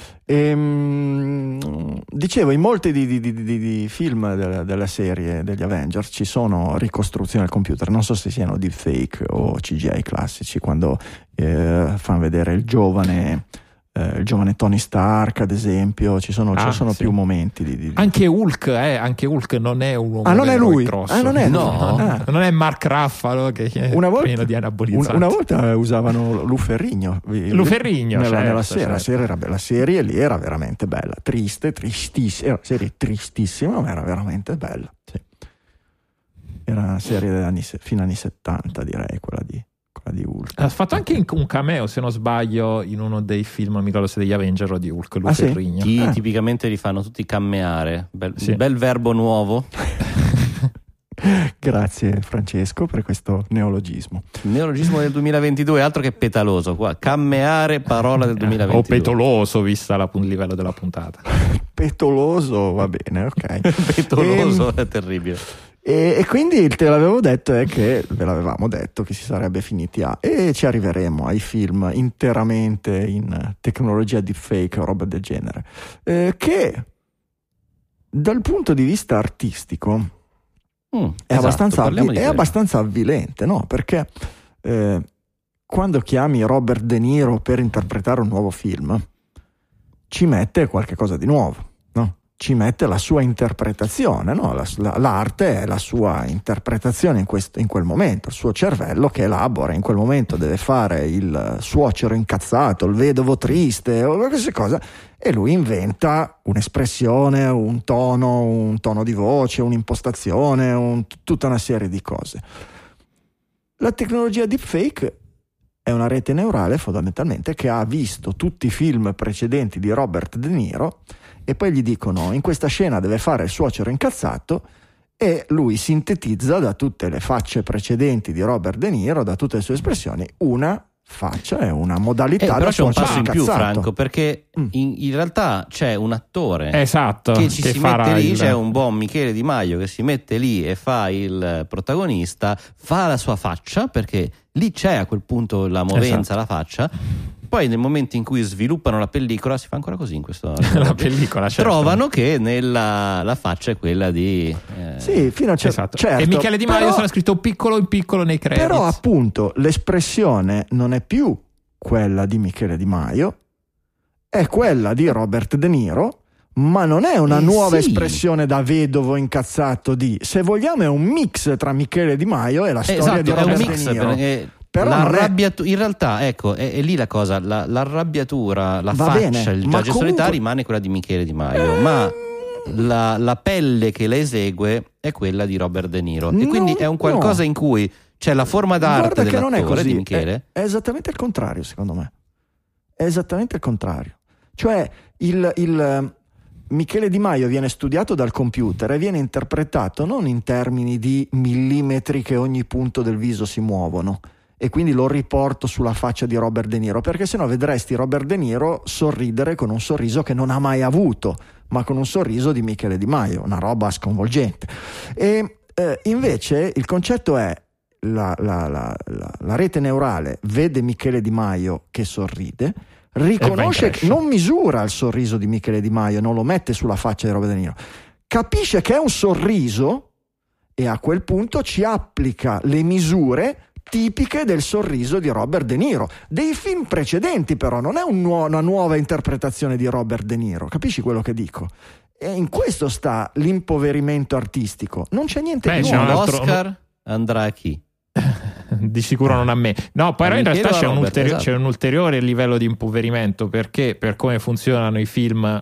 Ehm, dicevo, in molti di, di, di, di, di film della, della serie degli Avengers ci sono ricostruzioni al computer, non so se siano deepfake o C G I classici, quando eh, fanno vedere il giovane eh, il giovane Tony Stark, ad esempio. Ci sono, ah, ci sono sì. più momenti di, di... anche Hulk eh, anche Hulk non è un uomo ah non è lui grosso. ah non è no, no. Ah. non è Mark Ruffalo che è una volta, pieno di anabolizzanti. una, una volta usavano Lu Ferrigno Lu Ferrigno nella, certo, nella serie, certo. La serie era bella, la serie lì era veramente bella, triste, tristissima, era una serie tristissima ma era veramente bella, sì. Era una serie degli anni, fino anni settanta, direi, quella di di Hulk. Ha fatto anche un cameo, se non sbaglio, in uno dei film, mi ricordo se degli Avenger o di Hulk, Lu ah, Ferrigno. Sì? Ah. Tipicamente li fanno tutti cammeare. Bel, sì. bel verbo nuovo. Grazie Francesco per questo neologismo. Il neologismo del duemilaventidue, altro che petaloso qua. Cammeare, parola del duemilaventidue. O petoloso, vista la, il livello della puntata. Petoloso, va bene, ok. Petoloso e... è terribile. E, e quindi il te l'avevo detto è che ve l'avevamo detto che si sarebbe finiti a e ci arriveremo ai film interamente in tecnologia deepfake o roba del genere, eh, che dal punto di vista artistico mm, è, esatto, abbastanza, avvi- è quello. abbastanza avvilente, no? Perché eh, quando chiami Robert De Niro per interpretare un nuovo film ci mette qualche cosa di nuovo, no? ci mette la sua interpretazione, no? la, la, l'arte è la sua interpretazione in, questo, in quel momento, il suo cervello che elabora, in quel momento deve fare il suocero incazzato, il vedovo triste o qualsiasi cosa, e lui inventa un'espressione, un tono, un tono di voce, un'impostazione, un, tutta una serie di cose. La tecnologia deepfake è una rete neurale fondamentalmente che ha visto tutti i film precedenti di Robert De Niro e poi gli dicono in questa scena deve fare il suocero incazzato e lui sintetizza da tutte le facce precedenti di Robert De Niro, da tutte le sue espressioni, una faccia e una modalità eh, però da c'è un passo incazzato. in più, Franco, perché mm. in, in realtà c'è un attore esatto, che ci che si mette lì, il... c'è un buon Michele Di Maio che si mette lì e fa il protagonista, fa la sua faccia, perché lì c'è a quel punto la movenza, esatto. la faccia. Poi nel momento in cui sviluppano la pellicola, si fa ancora così in questo la pellicola, certo. trovano che nella la faccia è quella di eh... sì, fino a cer- esatto. certo. E Michele Di Maio però, sarà scritto piccolo in piccolo nei credits. Però appunto l'espressione non è più quella di Michele Di Maio, è quella di Robert De Niro, ma non è una eh, nuova sì. espressione da vedovo incazzato di, se vogliamo è un mix tra Michele Di Maio e la storia esatto, di Robert è un mix, De Niro. Perché... Però L'arrabbiatu- è... in realtà ecco è, è lì la cosa, la, l'arrabbiatura, la Va faccia, bene, il ma personalità comunque... rimane quella di Michele Di Maio, eh... ma la, la pelle che la esegue è quella di Robert De Niro, no, e quindi è un qualcosa no. in cui c'è la forma d'arte Guarda che non è dell'attore così. di Michele. È, è esattamente il contrario, secondo me. È esattamente il contrario. Cioè il, il Michele Di Maio viene studiato dal computer e viene interpretato non in termini di millimetri che ogni punto del viso si muovono, e quindi lo riporto sulla faccia di Robert De Niro, perché sennò vedresti Robert De Niro sorridere con un sorriso che non ha mai avuto, ma con un sorriso di Michele Di Maio, una roba sconvolgente. E eh, invece il concetto è la, la, la, la, la rete neurale vede Michele Di Maio che sorride, riconosce che non misura il sorriso di Michele Di Maio, non lo mette sulla faccia di Robert De Niro, capisce che è un sorriso e a quel punto ci applica le misure tipiche del sorriso di Robert De Niro, dei film precedenti, però non è un nu- una nuova interpretazione di Robert De Niro, capisci quello che dico? E in questo sta l'impoverimento artistico, non c'è niente Beh, di c'è nuovo. un altro... L'Oscar andrà a chi? Di sicuro non a me. No, però in realtà c'è un, ulteri- esatto. c'è un ulteriore livello di impoverimento, perché per come funzionano i film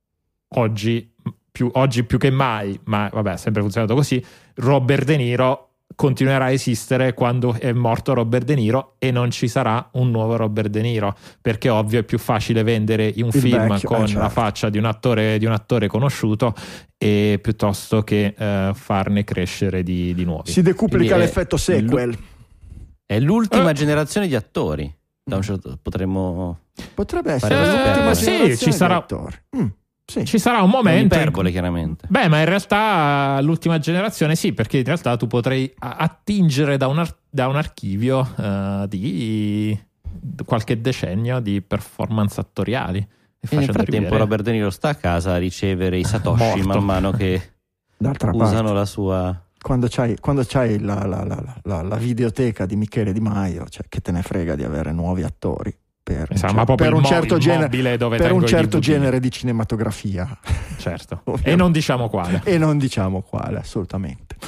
oggi più, oggi più che mai, ma vabbè, ha sempre funzionato così, Robert De Niro continuerà a esistere quando è morto Robert De Niro e non ci sarà un nuovo Robert De Niro, perché ovvio è più facile vendere un Il film vecchio, con eh, certo. la faccia di un attore di un attore conosciuto e piuttosto che eh, farne crescere di, di nuovi. Si decuplica Quindi l'effetto sequel. È l'ultima Eh. generazione di attori. Da un certo potremmo Potrebbe Fare essere la l'ultima sì, generazione ci sarà- di attori. Mm, sì. Ci sarà un momento in iperbole, chiaramente. Beh, ma in realtà l'ultima generazione sì, perché in realtà tu potrai attingere da un, ar- da un archivio uh, di qualche decennio di performance attoriali. E, E nel frattempo rivedere... Robert De Niro sta a casa a ricevere i satoshi Morto. man mano che D'altra usano parte, la sua... quando c'hai, quando c'hai la, la, la, la, la videoteca di Michele Di Maio, cioè, che te ne frega di avere nuovi attori per, Esatto, un, ma cer- proprio per un il mo- certo, il genere, mobile dove per un tengo i certo D V D. genere di cinematografia. Certo. Ovviamente. E non diciamo quale. E non diciamo quale, assolutamente.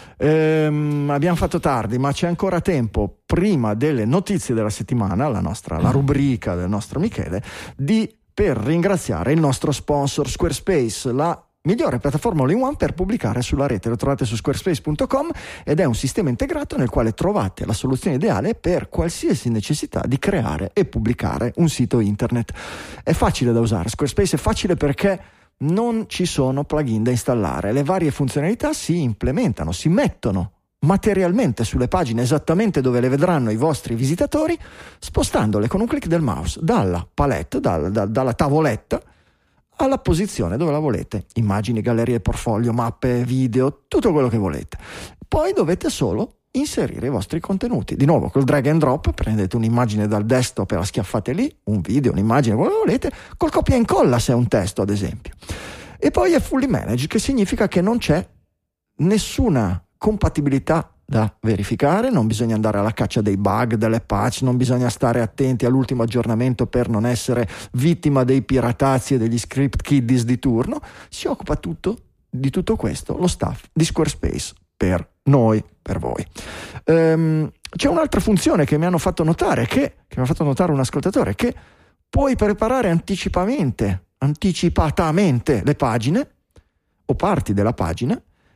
Ehm, abbiamo fatto tardi, ma c'è ancora tempo, prima delle notizie della settimana, la nostra la rubrica del nostro Michele, di per ringraziare il nostro sponsor Squarespace, la migliore piattaforma all-in-one per pubblicare sulla rete. Lo trovate su squarespace punto com ed è un sistema integrato nel quale trovate la soluzione ideale per qualsiasi necessità di creare e pubblicare un sito internet. È facile da usare, Squarespace è facile perché non ci sono plugin da installare, le varie funzionalità si implementano, si mettono materialmente sulle pagine esattamente dove le vedranno i vostri visitatori, spostandole con un clic del mouse dalla palette, dal, da, dalla tavoletta alla posizione dove la volete, immagini, gallerie, portfolio, mappe, video, tutto quello che volete. Poi dovete solo inserire i vostri contenuti, di nuovo col drag and drop, prendete un'immagine dal desktop e la schiaffate lì, un video, un'immagine, quello che volete, col copia e incolla se è un testo ad esempio. E poi è fully managed, che significa che non c'è nessuna compatibilità da verificare, non bisogna andare alla caccia dei bug, delle patch, non bisogna stare attenti all'ultimo aggiornamento per non essere vittima dei piratazzi e degli script kiddies di turno. Si occupa tutto di tutto questo lo staff di Squarespace per noi, per voi. Um, c'è un'altra funzione che mi hanno fatto notare, che, che mi ha fatto notare un ascoltatore, che puoi preparare anticipamente, anticipatamente le pagine o parti della pagina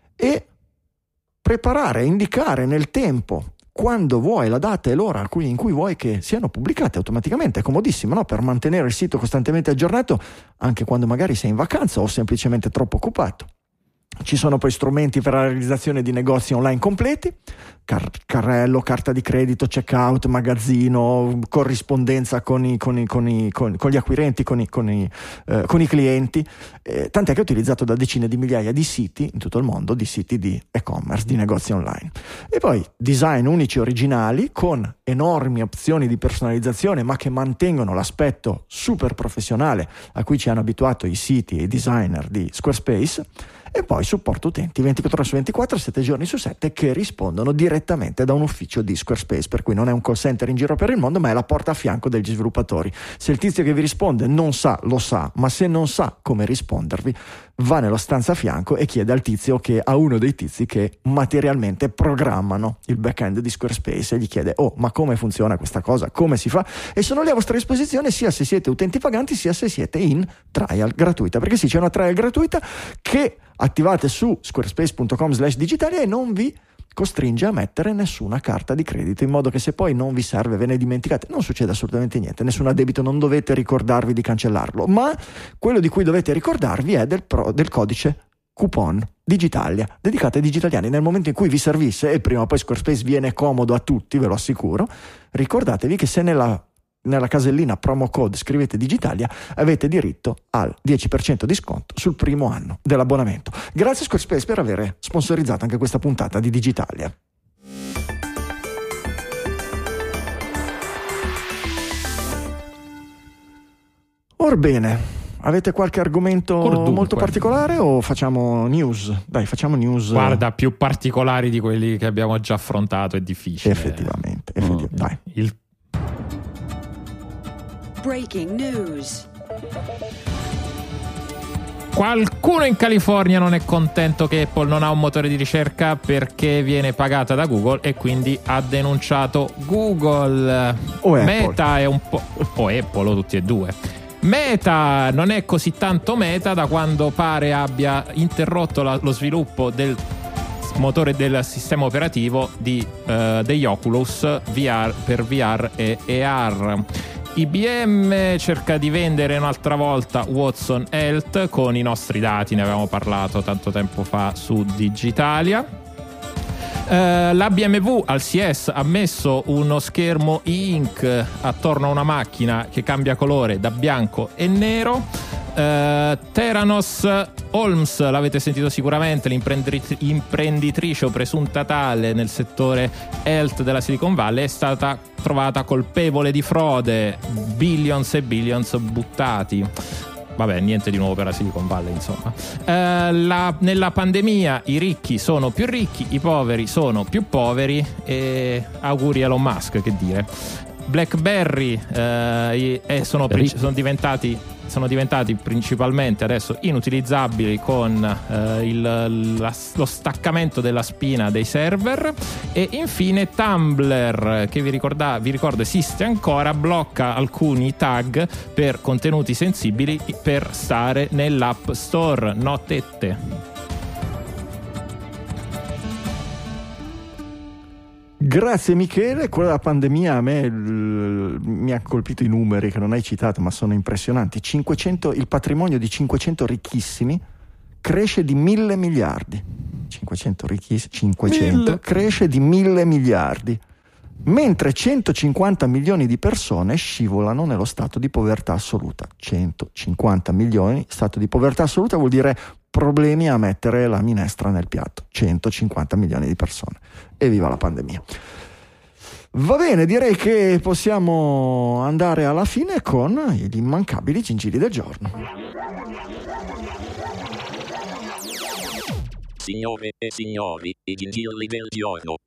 e preparare, indicare nel tempo quando vuoi, la data e l'ora in cui vuoi che siano pubblicate automaticamente. È comodissimo, no? Per mantenere il sito costantemente aggiornato anche quando magari sei in vacanza o semplicemente troppo occupato. Ci sono poi strumenti per la realizzazione di negozi online completi, car- carrello, carta di credito, checkout, magazzino, corrispondenza con, i, con, i, con, i, con, con gli acquirenti, con i, con i, eh, con i clienti, eh, tant'è che è utilizzato da decine di migliaia di siti in tutto il mondo, di siti di e-commerce, di negozi online. E poi design unici originali con enormi opzioni di personalizzazione, ma che mantengono l'aspetto super professionale a cui ci hanno abituato i siti e i designer di Squarespace. E poi supporto utenti ventiquattro ore su ventiquattro, sette giorni su sette, che rispondono direttamente da un ufficio di Squarespace, per cui non è un call center in giro per il mondo, ma è la porta a fianco degli sviluppatori. Se il tizio che vi risponde non sa, lo sa, ma se non sa come rispondervi, va nella stanza a fianco e chiede al tizio che a uno dei tizi che materialmente programmano il back-end di Squarespace e gli chiede: oh, ma come funziona questa cosa? Come si fa? E sono lì a vostra disposizione sia se siete utenti paganti sia se siete in trial gratuita, perché sì, c'è una trial gratuita che attivate su squarespace punto com slash digitalia e non vi costringe a mettere nessuna carta di credito, in modo che se poi non vi serve, ve ne dimenticate, non succede assolutamente niente, nessun addebito, non dovete ricordarvi di cancellarlo, ma quello di cui dovete ricordarvi è del, pro, del codice coupon Digitalia, dedicato ai digitaliani. Nel momento in cui vi servisse, e prima o poi Squarespace viene comodo a tutti, ve lo assicuro, ricordatevi che se nella nella casellina promo code scrivete Digitalia, avete diritto al dieci per cento di sconto sul primo anno dell'abbonamento. Grazie Squarespace per aver sponsorizzato anche questa puntata di Digitalia. Orbene, avete qualche argomento Cordunque. molto particolare o facciamo news? Dai, facciamo news. Guarda, più particolari di quelli che abbiamo già affrontato è difficile. Effettivamente, effettivamente. Mm. Dai. Il Breaking news. Qualcuno in California non è contento che Apple non ha un motore di ricerca perché viene pagata da Google e quindi ha denunciato Google. O Meta Apple. è un po' o Apple o tutti e due. Meta non è così tanto Meta da quando pare abbia interrotto la, lo sviluppo del motore del sistema operativo di, uh, degli Oculus V R per V R e A R. I B M cerca di vendere un'altra volta Watson Health con i nostri dati, ne avevamo parlato tanto tempo fa su Digitalia. Uh, la B M W al C E S ha messo uno schermo e-ink attorno a una macchina che cambia colore da bianco e nero. Uh, Theranos Holmes, l'avete sentito sicuramente, l'imprenditrice imprenditrice o presunta tale nel settore health della Silicon Valley, è stata trovata colpevole di frode, billions e billions buttati. Vabbè, niente di nuovo per la Silicon Valley, insomma. Uh, la, nella pandemia i ricchi sono più ricchi, i poveri sono più poveri, e auguri a Elon Musk, che dire. BlackBerry uh, e sono, sono diventati sono diventati principalmente adesso inutilizzabili con eh, il, la, lo staccamento della spina dei server. E infine Tumblr, che vi, ricorda, vi ricordo esiste ancora, blocca alcuni tag per contenuti sensibili per stare nell'App Store. Notette. Grazie Michele. Quella della pandemia a me l- mi ha colpito i numeri che non hai citato, ma sono impressionanti. cinquecento, il patrimonio di cinquecento ricchissimi cresce di mille miliardi. cinquecento ricchissimi, cinquecento mille. Cresce di mille miliardi, mentre centocinquanta milioni di persone scivolano nello stato di povertà assoluta. centocinquanta milioni, stato di povertà assoluta vuol dire problemi a mettere la minestra nel piatto. centocinquanta milioni di persone. Evviva la pandemia. Va bene, direi che possiamo andare alla fine con gli immancabili gingilli del giorno. Signore e signori, i gingilli del giorno.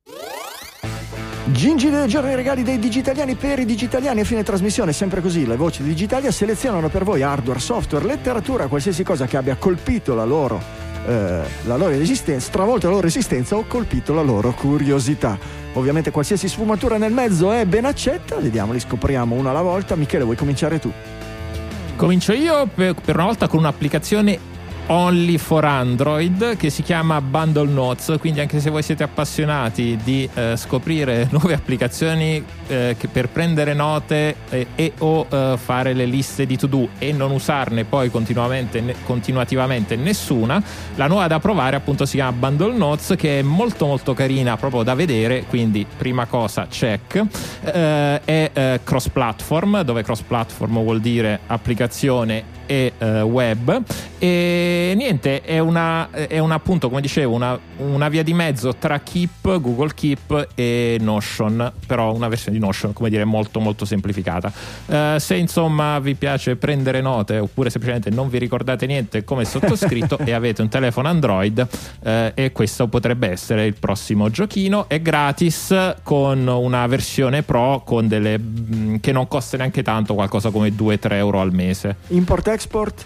Gingilli del giorno, i regali dei digitaliani per i digitaliani. A fine trasmissione, sempre così, le voci di Digitalia selezionano per voi hardware, software, letteratura, qualsiasi cosa che abbia colpito la loro, eh, la loro esistenza, stravolto la loro esistenza o colpito la loro curiosità. Ovviamente qualsiasi sfumatura nel mezzo è ben accetta. Vediamo, li scopriamo una alla volta. Michele, vuoi cominciare tu? Comincio io per, per una volta con un'applicazione only for Android che si chiama Bundle Notes, quindi anche se voi siete appassionati di eh, scoprire nuove applicazioni eh, che per prendere note eh, e o eh, fare le liste di to do e non usarne poi continuamente, ne, continuativamente nessuna, la nuova da provare appunto si chiama Bundle Notes, che è molto molto carina proprio da vedere. Quindi prima cosa, check, eh, è eh, cross platform, dove cross platform vuol dire applicazione e uh, web, e niente, è una è un appunto, come dicevo, una, una via di mezzo tra Keep, Google Keep e Notion, però una versione di Notion, come dire, molto molto semplificata. Uh, se insomma vi piace prendere note oppure semplicemente non vi ricordate niente come sottoscritto e avete un telefono Android, uh, e questo potrebbe essere il prossimo giochino. È gratis con una versione Pro con delle mh, che non costa neanche tanto, qualcosa come due tre euro al mese. Import export?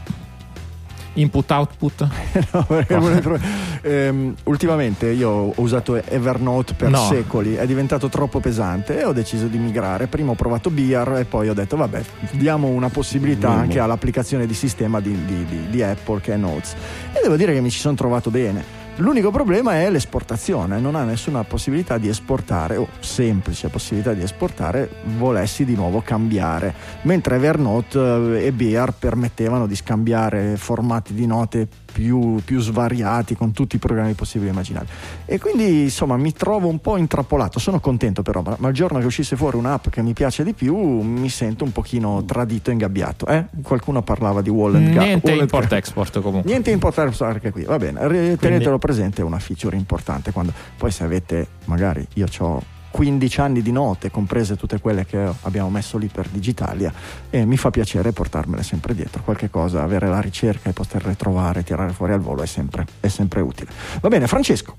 Input output? No, oh. ehm, ultimamente io ho usato Evernote per no. secoli, è diventato troppo pesante e ho deciso di migrare. Prima ho provato Bear e poi ho detto vabbè, diamo una possibilità mm. anche all'applicazione di sistema di, di, di, di Apple che è Notes, e devo dire che mi ci sono trovato bene. L'unico problema è l'esportazione, non ha nessuna possibilità di esportare, o semplice possibilità di esportare, volessi di nuovo cambiare, mentre Evernote e Bear permettevano di scambiare formati di note più, più svariati con tutti i programmi possibili e immaginari. E quindi insomma mi trovo un po' intrappolato. Sono contento però, ma, ma il giorno che uscisse fuori un'app che mi piace di più mi sento un pochino tradito e ingabbiato. Eh? Qualcuno parlava di Wallet Gap. Niente import-export comunque. Niente import-export anche qui, va bene, tenetelo quindi presente, è una feature importante. Quando poi, se avete, magari io ho quindici anni di note, comprese tutte quelle che abbiamo messo lì per Digitalia, e mi fa piacere portarmele sempre dietro. Qualche cosa, avere la ricerca e poterle trovare, tirare fuori al volo è sempre, è sempre utile. Va bene, Francesco.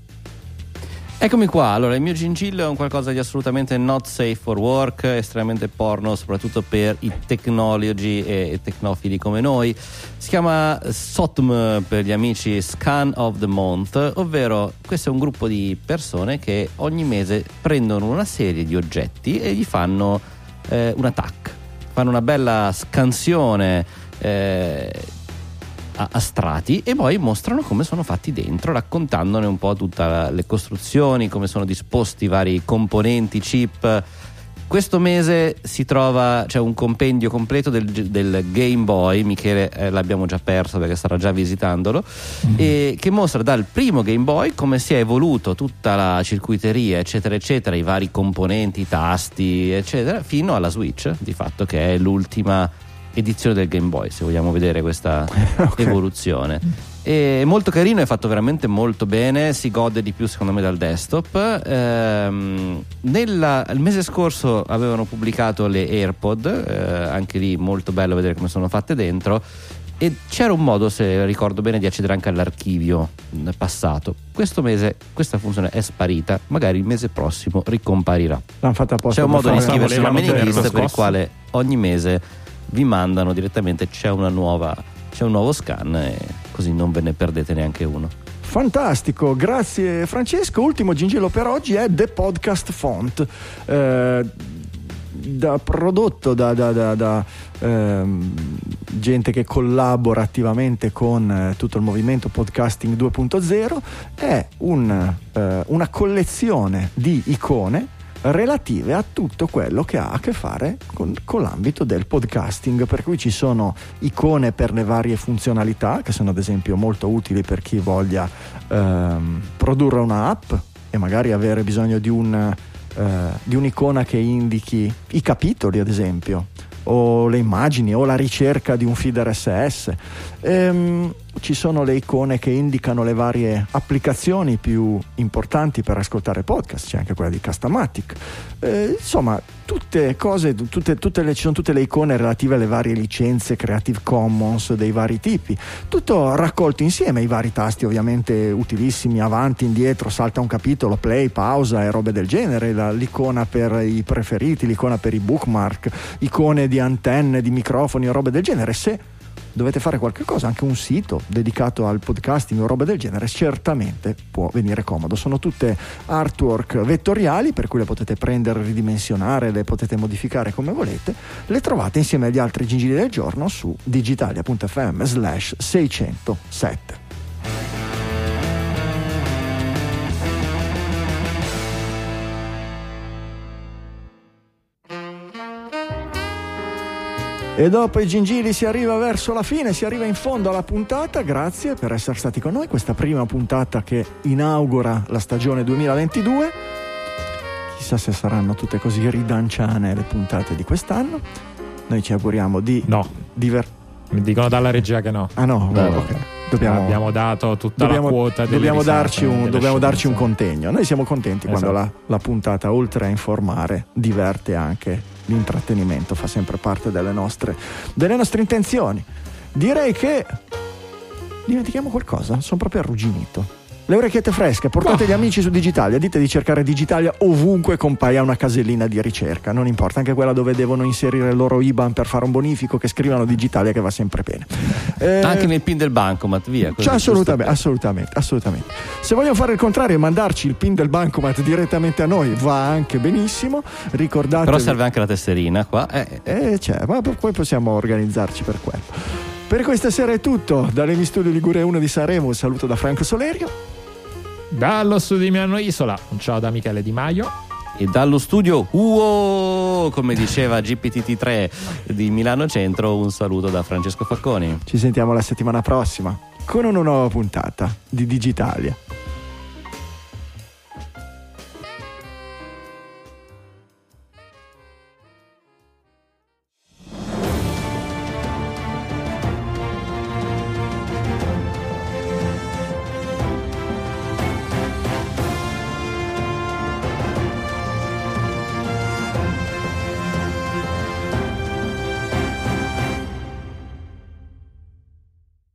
Eccomi qua. Allora, il mio gingillo è un qualcosa di assolutamente not safe for work, estremamente porno, soprattutto per i technology e tecnofili come noi. Si chiama S O T M per gli amici, Scan of the Month, ovvero questo è un gruppo di persone che ogni mese prendono una serie di oggetti e gli fanno eh, un attack, fanno una bella scansione eh, a strati e poi mostrano come sono fatti dentro, raccontandone un po' tutte le costruzioni, come sono disposti i vari componenti, chip. Questo mese si trova, c'è un compendio completo del, del Game Boy. Michele eh, l'abbiamo già perso perché starà già visitandolo, mm-hmm. e che mostra dal primo Game Boy come si è evoluto tutta la circuiteria eccetera eccetera, i vari componenti, i tasti eccetera, fino alla Switch, di fatto, che è l'ultima edizione del Game Boy, se vogliamo vedere questa okay. evoluzione. È molto carino, è fatto veramente molto bene, si gode di più secondo me dal desktop. Ehm, nella, il mese scorso avevano pubblicato le AirPod, eh, anche lì molto bello vedere come sono fatte dentro, e c'era un modo, se ricordo bene, di accedere anche all'archivio passato. Questo mese questa funzione è sparita, magari il mese prossimo ricomparirà. L'hanno fatta apposta. C'è un modo di iscriversi alla mailing list per il quale ogni mese vi mandano direttamente, c'è una nuova c'è un nuovo scan, e così non ve ne perdete neanche uno. Fantastico, grazie Francesco. Ultimo gingillo per oggi è The Podcast Font, eh, da, prodotto da, da, da, da ehm, gente che collabora attivamente con eh, tutto il movimento podcasting due punto zero. È un, eh, una collezione di icone relative a tutto quello che ha a che fare con, con l'ambito del podcasting, per cui ci sono icone per le varie funzionalità che sono ad esempio molto utili per chi voglia ehm, produrre una app e magari avere bisogno di, un, eh, di un'icona che indichi i capitoli ad esempio, o le immagini o la ricerca di un feed R S S. Ehm, ci sono le icone che indicano le varie applicazioni più importanti per ascoltare podcast, c'è anche quella di Castamatic, eh, insomma tutte cose, tutte, tutte le, ci sono tutte le icone relative alle varie licenze Creative Commons dei vari tipi, tutto raccolto insieme, i vari tasti ovviamente utilissimi, avanti, indietro, salta un capitolo, play, pausa e robe del genere, la, l'icona per i preferiti, l'icona per i bookmark, icone di antenne, di microfoni e robe del genere. Se dovete fare qualche cosa, anche un sito dedicato al podcasting o roba del genere, certamente può venire comodo. Sono tutte artwork vettoriali, per cui le potete prendere, ridimensionare, le potete modificare come volete. Le trovate insieme agli altri gingilli del giorno su digitalia.fm slash seicentosette. E dopo i gingilli si arriva verso la fine, si arriva in fondo alla puntata. Grazie per essere stati con noi, questa prima puntata che inaugura la stagione duemilaventidue. Chissà se saranno tutte così ridanciane le puntate di quest'anno. Noi ci auguriamo di no diver... mi dicono dalla regia che no. Ah no, no, no. Ok. Dobbiamo, abbiamo dato tutta dobbiamo, la quota delle dobbiamo risate, darci un, dobbiamo darci un scienze. contegno. Noi siamo contenti Esatto. quando la, la puntata, oltre a informare, diverte anche. L'intrattenimento fa sempre parte delle nostre, delle nostre intenzioni. Direi che dimentichiamo qualcosa, sono proprio arrugginito. Le orecchiette fresche, portate oh. gli amici su Digitalia, dite di cercare Digitalia ovunque compaia una casellina di ricerca, non importa, anche quella dove devono inserire il loro I B A N per fare un bonifico, che scrivano Digitalia, che va sempre bene. Eh, anche nel pin del bancomat, via. Così, cioè, assolutamente, assolutamente, assolutamente. Se vogliono fare il contrario e mandarci il pin del bancomat direttamente a noi, va anche benissimo. Ricordatevi. Però serve anche la tesserina qua. Eh, eh cioè, ma poi possiamo organizzarci per quello. Per questa sera è tutto. Dall'Emi Studio Liguria uno di Sanremo, un saluto da Franco Solerio. Dallo studio di Milano Isola, un ciao da Michele Di Maio. E dallo studio Uo, come diceva G P T T tre di Milano Centro, un saluto da Francesco Facconi. Ci sentiamo la settimana prossima con una nuova puntata di Digitalia.